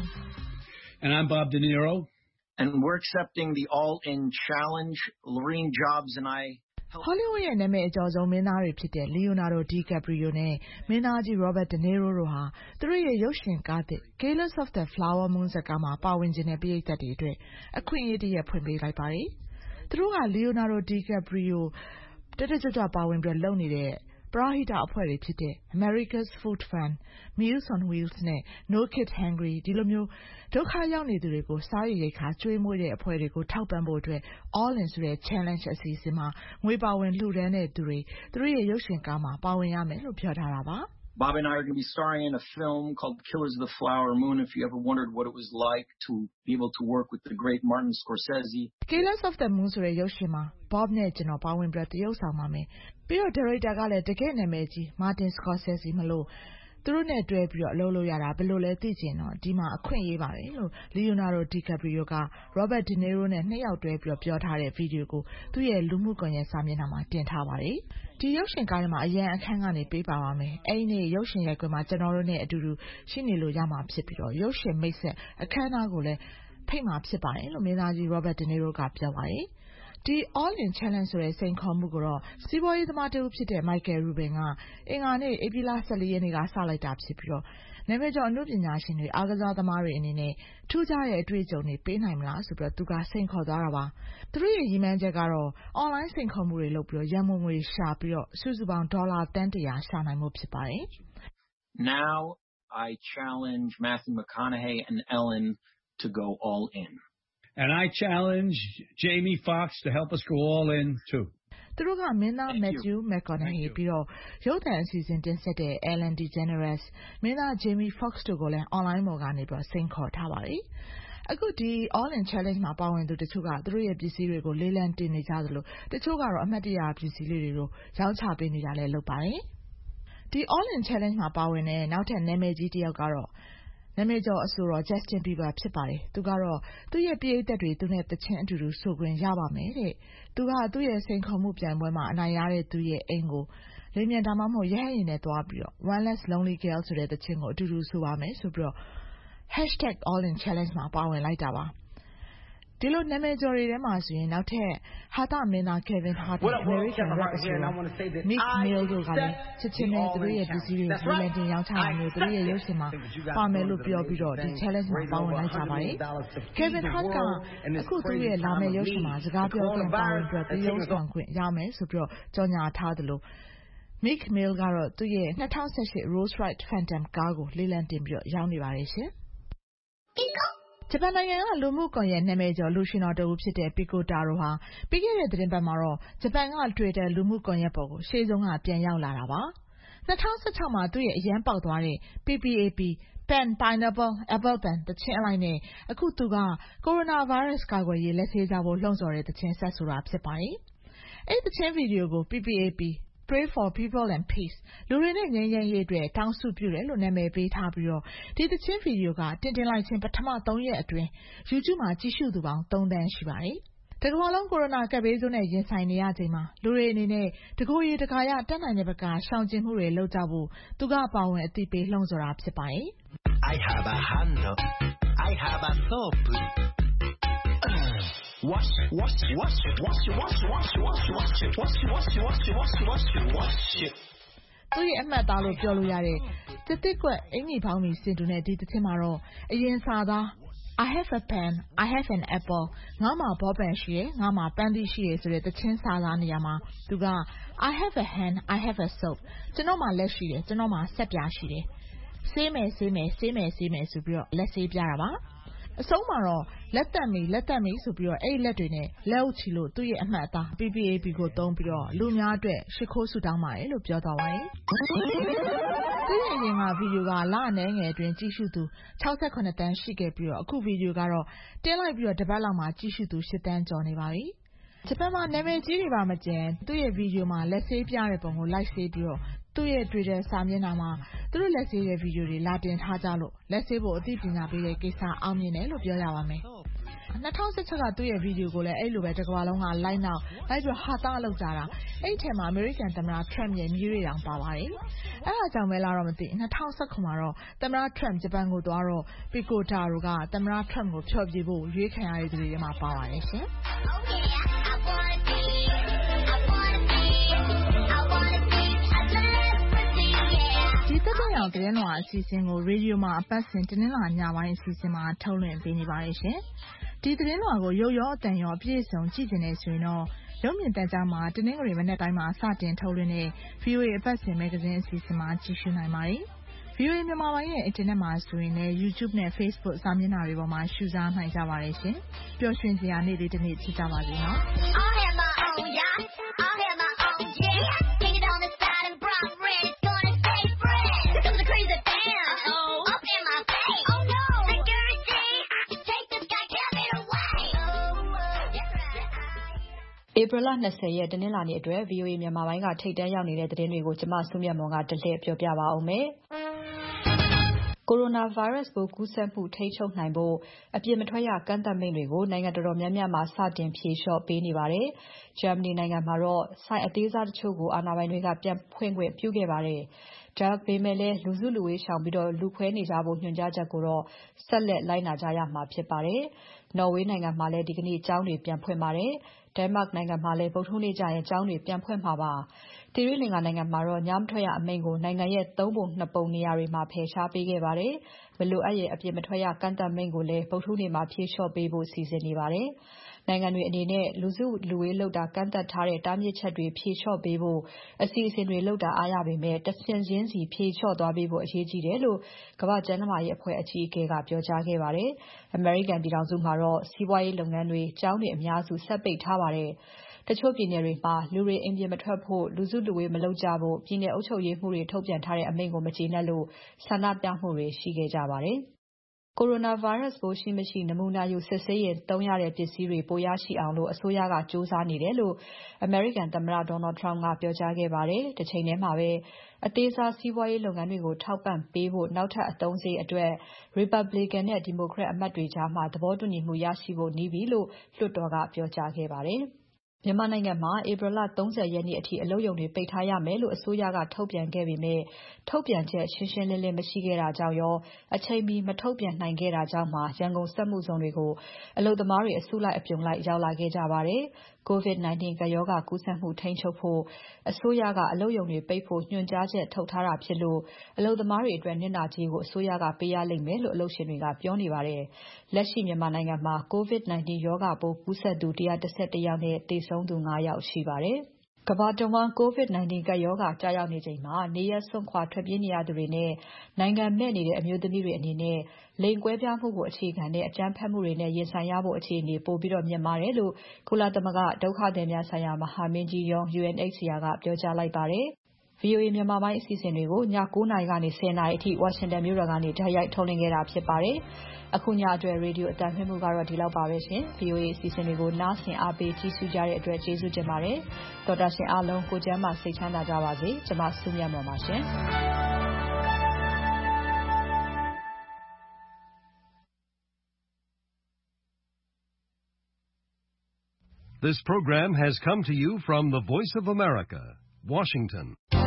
and I'm Bob De Niro and we're accepting the all-in challenge. Lorene Jobs and I Hollywood ရဲ့နာမည်အကျော်ဆုံးမင်းသားတွေဖြစ်တဲ့ Leonardo DiCaprio နဲ့မင်းသားကြီး Robert De Niro တို့ဟာသူတို့ရဲ့ရုပ်ရှင်ကားသစ် Killers of the Flower Moon ဇာတ်ကားမှာပါဝင်ခြင်းနဲ့ပရိသတ်တွေအတွက်အခွင့်အရေးတစ်ရပ်ဖွင့်ပေးလိုက်ပါတယ်။သူတို့က Leonardo DiCaprio တက်တက်ကြွကြွပါဝင်ပြီးလုပ်နေတဲ့ပရဟိတအဖွဲ့တွေဖြစ်တဲ့ America's Food Fund, Meals on Wheels နဲ့ No Kid Hungry ဒီလိုမျိုးဒုက္ခရောက်နေသူတွေကိုစားရည်ရိက္ခာကျွေးမွေးတဲ့အဖွဲ့တွေကိုထောက်ပံ့ဖို့အတွက် All In ဆိုတဲ့ challenge အစီအစဉ်မှာငွေပါဝင်လှူဒန်းတဲ့သူတွေသူတို့ရဲ့ရုပ်ရှင်ကားမှာပါဝင်ရမယ်လို့ပြောထားတာပါ။ Bob and I are going to be starring in a film called Killers of the Flower Moon. If you ever wondered what it was like to be able to work with the great Martin Scorsese. Killers of the Moon ဆိုတဲ့ရုပ်ရှင်မှာ Bob နဲ့ကျွန်တော်ပါဝင်ပြီးတရုပ်ဆောင်ပါမယ်။ပြီးတော့ director ကလည်းတကယ့်နာမည်ကြီး Martin Scorsese မလို့သူတို့နဲ့တွဲပြီးတော့အလုပ်လုပ်ရတာဘယ်လိုလဲသိချင်တော့ဒီမှာအခွင့်အရေးပါတယ်လို့ Leonardo DiCaprio က Robert De Niro နဲ့နှစ်ယောက်တွဲပြီးတော့ပြောထားတဲ့ဗီဒီယိုကိုသူ့ရဲ့လူမှုကွန်ရက်စာမျက်နှာမှာတင်ထားပါတယ်။ဒီရုပ်ရှင်ကားထဲမှာအရန်အခန်းကနေပေးပါပါမယ်။အဲ့ဒီနေ့ရုပ်ရှင်ရိုက်ကွင်းမှာကျွန်တော်တို့နဲ့အတူတူရှိနေလို့ရမှာဖြစ်ပြီးတော့ရုပ်ရှင်မိတ်ဆက်အခမ်းအနားကိုလည်းဖိတ်မှာဖြစ်ပါတယ်လို့မင်းသားကြီး Robert De Niro ကပြောပါတယ်။ဒီ All In Challenge ဆိုတဲ့စိန်ခေါ်မှုကိုတော့စီးပွားရေးသမားတူဖြစ်တဲ့ Michael Rubin ကအင်္ဂါနေ့ဧပြီလ၁၄ရက်နေ့ကစလိုက်တာဖြစ်ပြီးတော့နာမည်ကျော်အနုပညာရှင်တွေအားကစားသမားတွေအနေနဲ့ထူးခြားတဲ့အတွေ့အကြုံတွေပေးနိုင်မလားဆိုပြီးတော့သူကစိန်ခေါ်သွားတာပါ။သူတို့ရဲ့ရည်မှန်းချက်ကတော့ online စိန်ခေါ်မှုတွေလုပ်ပြီးတော့ရန်ပုံငွေရှာပြီးတော့စုစုပေါင်းဒေါ်လာသန်းတစ်ရာရှာနိုင်မှုဖြစ်ပါတယ်။ Now I challenge Matthew McConaughey and Ellen to go all in.And I challenge Jamie Foxx to help us go all in too. သူတို့ကမင်းသား Matthew McConaughey ပြီးတော့ရုပ်သံအစီအစဉ်တင်ဆက်တဲ့ Ellen DeGeneres မင်းသား Jamie Foxx တို့ကိုလည်း online ပေါ်ကနေပြီးစိန်ခေါ်ထားပါတယ်။အခုဒီ All In Challenge မှာပါဝင်သူတချို့ကသူတို့ရဲ့ပစ္စည်းတွေကိုလေးလံတင်နေကြသလိုတချို့ကတော့အမှတ်တရပစ္စည်းလေးတွေကိုရောင်းချပေးနေတာလည်းလုပ်ပါတယ်။ဒီ All In Challenge မှာပါဝင်တဲ့နောက်ထပ်နာမည်ကြီးတစ်ယောက်ကတော့နာမည်ကျော်အဆိုတော် Justin Bieber ဖြစ်ပါတယ်။သူကတော့သူ့ရဲ့ပရိသတ်တွေသူနဲ့တချင်းအတူတူဆိုခွင့်ရပါမယ်တဲ့။သူကသူ့ရဲ့စိန်ခေါ်မှုပြိုင်ပွဲမှာအနိုင်ရတဲ့သူရဲ့အိမ်ကိုလေမြန်ဒါမှမဟုတ်ရဟတ်ယာဉ်နဲ့သွားပြီးတော့ One Less Lonely Girl ဆိုတဲ့တချင်းကိုအတူတူဆိုပါမယ်ဆိုပြီးတော့ hashtag All In Challenge မှာပါဝင်လိုက်တာပါ။ဒီလိုနာမည်ကျော်တွေထဲမှာဆိုရင်နောက်ထပ်ဟာသမင်းသား Kevin Hart နဲ့ American Rap အဆိုတော် Meek Mill တို့ကလည်းချက်ချင်းနဲ့သူတို့ရဲ့ပစ္စည်းတွေလေလံတင်ရောင်းချနိုင်လို့သူတို့ရဲ့ရုပ်ရှင်မှာပါမယ်လို့ပြောပြီးတော့ဒီ challenge မှာပါဝင်လိုက်ကြပါတယ်။ Kevin Hart ကအခုသူ့ရဲ့လာမယ့်ရုပ်ရှင်မှာစကားပြောခွင့်ပါဝင်ပြီးတော့ရုပ်ဆောင်ခွင့်ရမယ်ဆိုပြီးတော့ကြေညာထားသလို Meek Mill ကတော့သူ့ရဲ့၂၀၁၈ Rolls-Royce Phantom ကားကိုလေလံတင်ပြီးတော့ရောင်းနေပါတယ်ရှင်။ဂျပန်နိုင်ငံကလူမှုကွန်ရက်နာမည်ကျော်လူရှင်တော်တဦးဖြစ်တဲ့ Pico Taro ဟာပြီးခဲ့တဲ့သတင်းပတ်မှာတော့ဂျပန်က Twitter လူမှုကွန်ရက်ပေါ်ကိုရှေ့ဆုံးကပြန်ရောက်လာတာပါ။ twenty sixteenမှာသူ့ရဲ့အရန်ပေါက်သွားတဲ့ P P A P Pen Pineapple Apple Pen တခြင်းအလိုက်နဲ့အခုသူကကိုရိုနာဗိုင်းရပ်စ်ကာကွယ်ရေးလက်ဆေးကြဖို့လှုံ့ဆော်တဲ့တခြင်းဆက်ဆိုတာဖြစ်ပါတယ်။အဲ့ဒီတခြင်းဗီဒီယိုကို P P A P Pray for People and Peace လူတွေနဲ့ငြိမ်းချမ်းရေးအတွက်တောင်းစုပြုတယ်လို့နာမည်ပေးထားပြီးတော့ဒီသချင်းဗီဒီယိုကတင်တင်လိုက်ခြင်းပထမthreeရက်အတွင်း YouTube မှာကြည့်ရှုသူပေါင်းthreeသန်းရှိပါတယ်။တကမ္ဘာလုံးကိုရိုနာကပ်ဘေးဆိုးနဲ့ရင်ဆိုင်နေရချိန်မှာလူတွေအနေနဲ့တကိုယ်ရည်တကာရတက်နိုင်တဲ့ဘက်ကရှောင်ကျဉ်မှုတွေလုပ်ကြဖို့သူကပါဝင်အသိပေးလှုံ့ဆော်တာဖြစ်ပါတယ်။ I have a handle I have a soap Wash, wash, wash, wash, wash, wash, wash, wash, wash, wash, wash, wash, wash, wash. သူရဲ့အမှတ်သားလို့ပြောလို့ရတဲ့တစ်တစ်ကွက်အင်ကြီးပေါင်းပြီးစင်တူနဲ့ဒီတစ်ချင်းမှာတော့အရင်စာသား I have a pen, I have an apple ငါမှာဘောပန်ရှိရယ်ငါမှာပန်းသီးရှိရယ်ဆိုတဲ့တစ်ချင်းစာသားနေရာမှာသူက I have a hand, I have a soap ကျွန်တော်မှာလက်ရှိတယ်ကျွန်တော်မှာဆက်ပြားရှိတယ်ဆေးမယ်ဆေးမယ်ဆေးမယ်ဆေးမယ်ဆိုပြီးတော့လက်ဆေးပြတာပါအဆုံးမှာတော့လက်တက်မီလက်တက်မီဆိုပြီးတော့အဲ့လက်တွေနဲ့လက်အုပ်ချီလို့သူ့ရဲ့အမှတ်အသား P P A P ကိုသုံးပြီးတော့လူများအတွက်ရှ िख ိုးဆူတောင်းပါတယ်လို့ပြောသွားပါတယ်သူ့ရဲ့အရင်ကဗီဒီယိုကလအနေငယ်အတွင်းကြည့်ရှုသူsixty-sevenသန်းရှိခဲ့ပြီးတော့အခုဗီဒီယိုကတော့တင်းလိုက်ပြီးတော့တစ်ပတ်လောက်မှာကြည့်ရှုသူeightသန်းကျော်နေပါပြီဂျပန်မှာနာမည်ကြီးတွေပါမကျန်သူ့ရဲ့ဗီဒီယိုမှာလက်ဆေးပြတဲ့ပုံကိုလိုက်ဆေးပြီးတော့သူ့ရဲ့ Twitter စာမျက်နှာမှာသူတို့လက်ဆေးတဲ့ဗီဒီယိုတွေလာတင်ထားကြလို့လက်ဆေးဖို့အသိပညာပေးတဲ့ကိစ္စအောင်မြင်တယ်လို့ပြောရပါမယ်twenty sixteenကသူ့ရဲ့ဗီဒီယိုကိုလည်းအဲ့လိုပဲတစ်ကမ္ဘာလုံးက like နောက်လိုက်ပြီးဟာသားလောက်ကြတာအဲ့ထဲမှာ American သမ္မတ Trump ရဲ့မြေတွေတောင်ပါပါတယ်အဲ့ဒါကြောင့်ပဲလားတော့မသိtwenty nineteenမှာတော့သမ္မတ Trump ဂျပန်ကိုသွားတော့ Pico Taro ကသမ္မတ Trump ကိုဖျော်ဖြေဖို့ရွေးခံရတဲ့သူတွေထဲမှာပါပါတယ်ရှင်ဒီတက်တဲ့အောင်သတင်းတော်အစီအစဉ်ကိုရေဒီယိုမှာအပတ်စဉ်တင်းလာညပိုင်းအစီအစဉ်မှာထုတ်လွှင့်ပေးနေပါတယ်ရှင်။ဒီသတင်းတော်ကိုရုပ်ရောအတန်ရောအပြည့်စုံကြည့်ကျင်နေဆိုရင်တော့ရုပ်မြင်သံကြားမှာတင်းငွေမနေ့တိုင်းမှာစတင်ထုတ်လွှင့်တဲ့ V O A အပတ်စဉ်မဂ္ဂဇင်းအစီအစဉ်မှာကြည့်ရှုနိုင်ပါတယ်။ V O A မြန်မာပိုင်းရဲ့အင်တာနက်မှာဆိုရင်လည်း YouTube နဲ့ Facebook စာမျက်နှာတွေပေါ်မှာရှုစားနိုင်ကြပါတယ်ရှင်။ပျော်ရွှင်စရာနေ့လေးတစ်နေ့ဖြစ်ကြပါစေနော်ဧပြီလtwentyရက်တနင်္လာနေ့အတွက် V O A မြန်မာပိုင်းကထိပ်တန်းရောက်နေတဲ့သတင်းတွေကိုကျမစုမြတ်မွန်ကတလှည့်ပြောပြပါဦးမယ်။ Coronavirus ပိုးကူးစက်မှုထိန်းချုပ်နိုင်ဖို့အပြင်မထွက်ရကန့်သတ်မိန့်တွေကိုနိုင်ငံတော်တော်များများမှာစတင်ဖြေလျှော့ပေးနေပါတယ်။ Germany နိုင်ငံမှာတော့ဆိုင်အသေးစားတချို့ကိုအာဏာပိုင်တွေကပြန်ဖွင့်ခွင့်ပြုခဲ့ပါတယ်။ဒါပေမဲ့လည်းလူစုလူဝေးရှောင်ပြီးလူခွဲနေကြဖို့ညွှန်ကြားချက်ကိုတော့ဆက်လက်လိုက်နာကြရမှာဖြစ်ပါတယ်။ နော်ဝေးနိုင်ငံမှာလည်းဒီကနေ့ကျောင်းတွေပြန်ဖွင့်ပါတယ်။ Denmark နိုင်ငံမှာလည်းဗုဒ္ဓဟူးနေ့ကျရင်ကျောင်းတွေပြန်ဖွင့်မှာပါ။သီရိလင်္ကာနိုင်ငံမှာတော့ညမထွက်ရအမိန့်ကိုနိုင်ငံရဲ့သုံးပုံနှစ်ပုံနေရာတွေမှာဖယ်ရှားပေးခဲ့ပါတယ်။မလိုအပ်ရင်အပြင်မထွက်ရကန့်သတ်မိန့်ကိုလည်းဗုဒ္ဓဟူးနေ့မှာဖြေလျှော့ပေးဖို့စီစဉ်နေပါတယ်။နိုင်ငံတွေအနေနဲ့လူစုလူဝေးလုပ်တာကန့်သတ်ထားတဲ့တားမြစ်ချက်တွေဖြေလျှော့ပေးဖို့အစီအစဉ်တွေလုပ်တာအားရပေမဲ့တဆင့်ချင်းစီဖြေလျှော့သွားပေးဖို့အရေးကြီးတယ်လို့ကမ္ဘာ့ကျန်းမာရေးအဖွဲ့အကြီးအကဲကပြောကြားခဲ့ပါတယ်။ အမေရိကန်ပြည်ထောင်စုမှာတော့စီးပွားရေးလုပ်ငန်းတွေကျောင်းတွေအများစုဆက်ပိတ်ထားပါတယ်။တချို့ပြည်နယ်တွေမှာလူတွေအိမ်ပြင်မထွက်ဖို့လူစုလူဝေးမလုပ်ကြဖို့ပြည်နယ်အုပ်ချုပ်ရေးမှူးတွေထုတ်ပြန်ထားတဲ့အမိန့်ကိုမကျေနပ်လို့ဆန္ဒပြမှုတွေရှိခဲ့ကြပါတယ်။ Coronavirus ပိုးရှိမရှိနမူနာယူစစ်ဆေးရင်သုံးရတဲ့ပစ္စည်းတွေပိုရရှိအောင်အစိုးရကကြိုးစားနေတယ်လို့အမေရိကန်သမ္မတ Donald Trump ကပြောကြားခဲ့ပါတယ်။တချိန်ထဲမှာပဲအသေးစားစီးပွားရေးလုပ်ငန်းတွေကိုထောက်ပံ့ပေးဖို့နောက်ထပ်အသုံးစရိတ်အတွက် Republican နဲ့ Democrat အမတ်တွေကြားသဘောတူညီမှုရရှိဖို့နီးပြီလို့လွှတ်တော်ကပြောကြားခဲ့ပါတယ်။မြန်မာနိုင်ငံမှာဧပြီလthirtyရက်နေ့အထိအလုပ်ရုံတွေပိတ်ထားရမယ်လို့အစိုးရကထုတ်ပြန်ခဲ့ပေမဲ့ထုတ်ပြန်ချက်ရှင်းရှင်းလင်းလင်းမရှိခဲ့တာကြောင့်ရောအချိန်မီမထုတ်ပြန်နိုင်ခဲ့တာကြောင့်ပါရန်ကုန်စက်မှုဇုန်တွေကိုအလုပ်သမားတွေအစုလိုက်အပြုံလိုက်ရောက်လာခဲ့ကြပါတယ်။ COVID nineteen ကပ်ရောဂါကူးစက်မှုထိန်းချုပ်ဖို့အစိုးရကအလုပ်ရုံတွေပိတ်ဖို့ညွှန်ကြားချက်ထုတ်ထားတာဖြစ်လို့အလုပ်သမားတွေအတွက်နစ်နာကြေးကိုအစိုးရကပေးရလိမ့်မယ်လို့အလုပ်ရှင်တွေကပြောနေပါတယ်။လက်ရှိမြန်မာနိုင်ငံမှာ COVID nineteen ရောဂါပိုးကူးစက်သူone hundred thirteenယောက်နဲ့သေဆုံးသူfiveယောက်ရှိပါတယ်။ကမ္ဘာတဝန်း COVID nineteen ကပ်ရောဂါကျရောက်နေချိန်မှာနေရပ်စွန့်ခွာထွက်ပြေးနေရသူတွေနဲ့နိုင်ငံမဲ့နေတဲ့အမျိုးသမီးတွေအနေနဲ့လိင်ကွဲပြားမှုကိုအခြေခံတဲ့အကြမ်းဖက်မှုတွေနဲ့ရင်ဆိုင်ရဖို့အခြေအနေပိုပြီးမြင့်မားတယ်လို့ကုလသမဂ္ဂဒုက္ခသည်များဆိုင်ရာမဟာမင်းကြီးရုံး U N H C R ကပြောကြားလိုက်ပါတယ်။ဗွီအိုအေ မြန်မာပိုင်းအစီအစဉ်တွေကိုည ၉ နာရီကနေ ၁၀ နာရီအထိဝါရှင်တန်မြို့တော်ကနေတိုက်ရိုက်ထုတ်လွှင့်ခဲ့တာဖြစ်ပါတယ်။အခုညအတွက်ရေဒီယိုအသံလွှင့်မှုကတော့ဒီလောက်ပါပဲရှင်။ ဗွီအိုအေအစီအစဉ်တွေကိုနားဆင်အားပေးကြည့်ရှုကြတဲ့အတွက်ကျေးဇူးတင်ပါတယ်။ဒေါက်တာရှင်အားလုံးကိုကျမ်းမာစိတ်ချမ်းသာကြပါစေ။ကျွန်မစုမြတ်မွန်ပါရှင်။ This program has come to you from the Voice of America, Washington.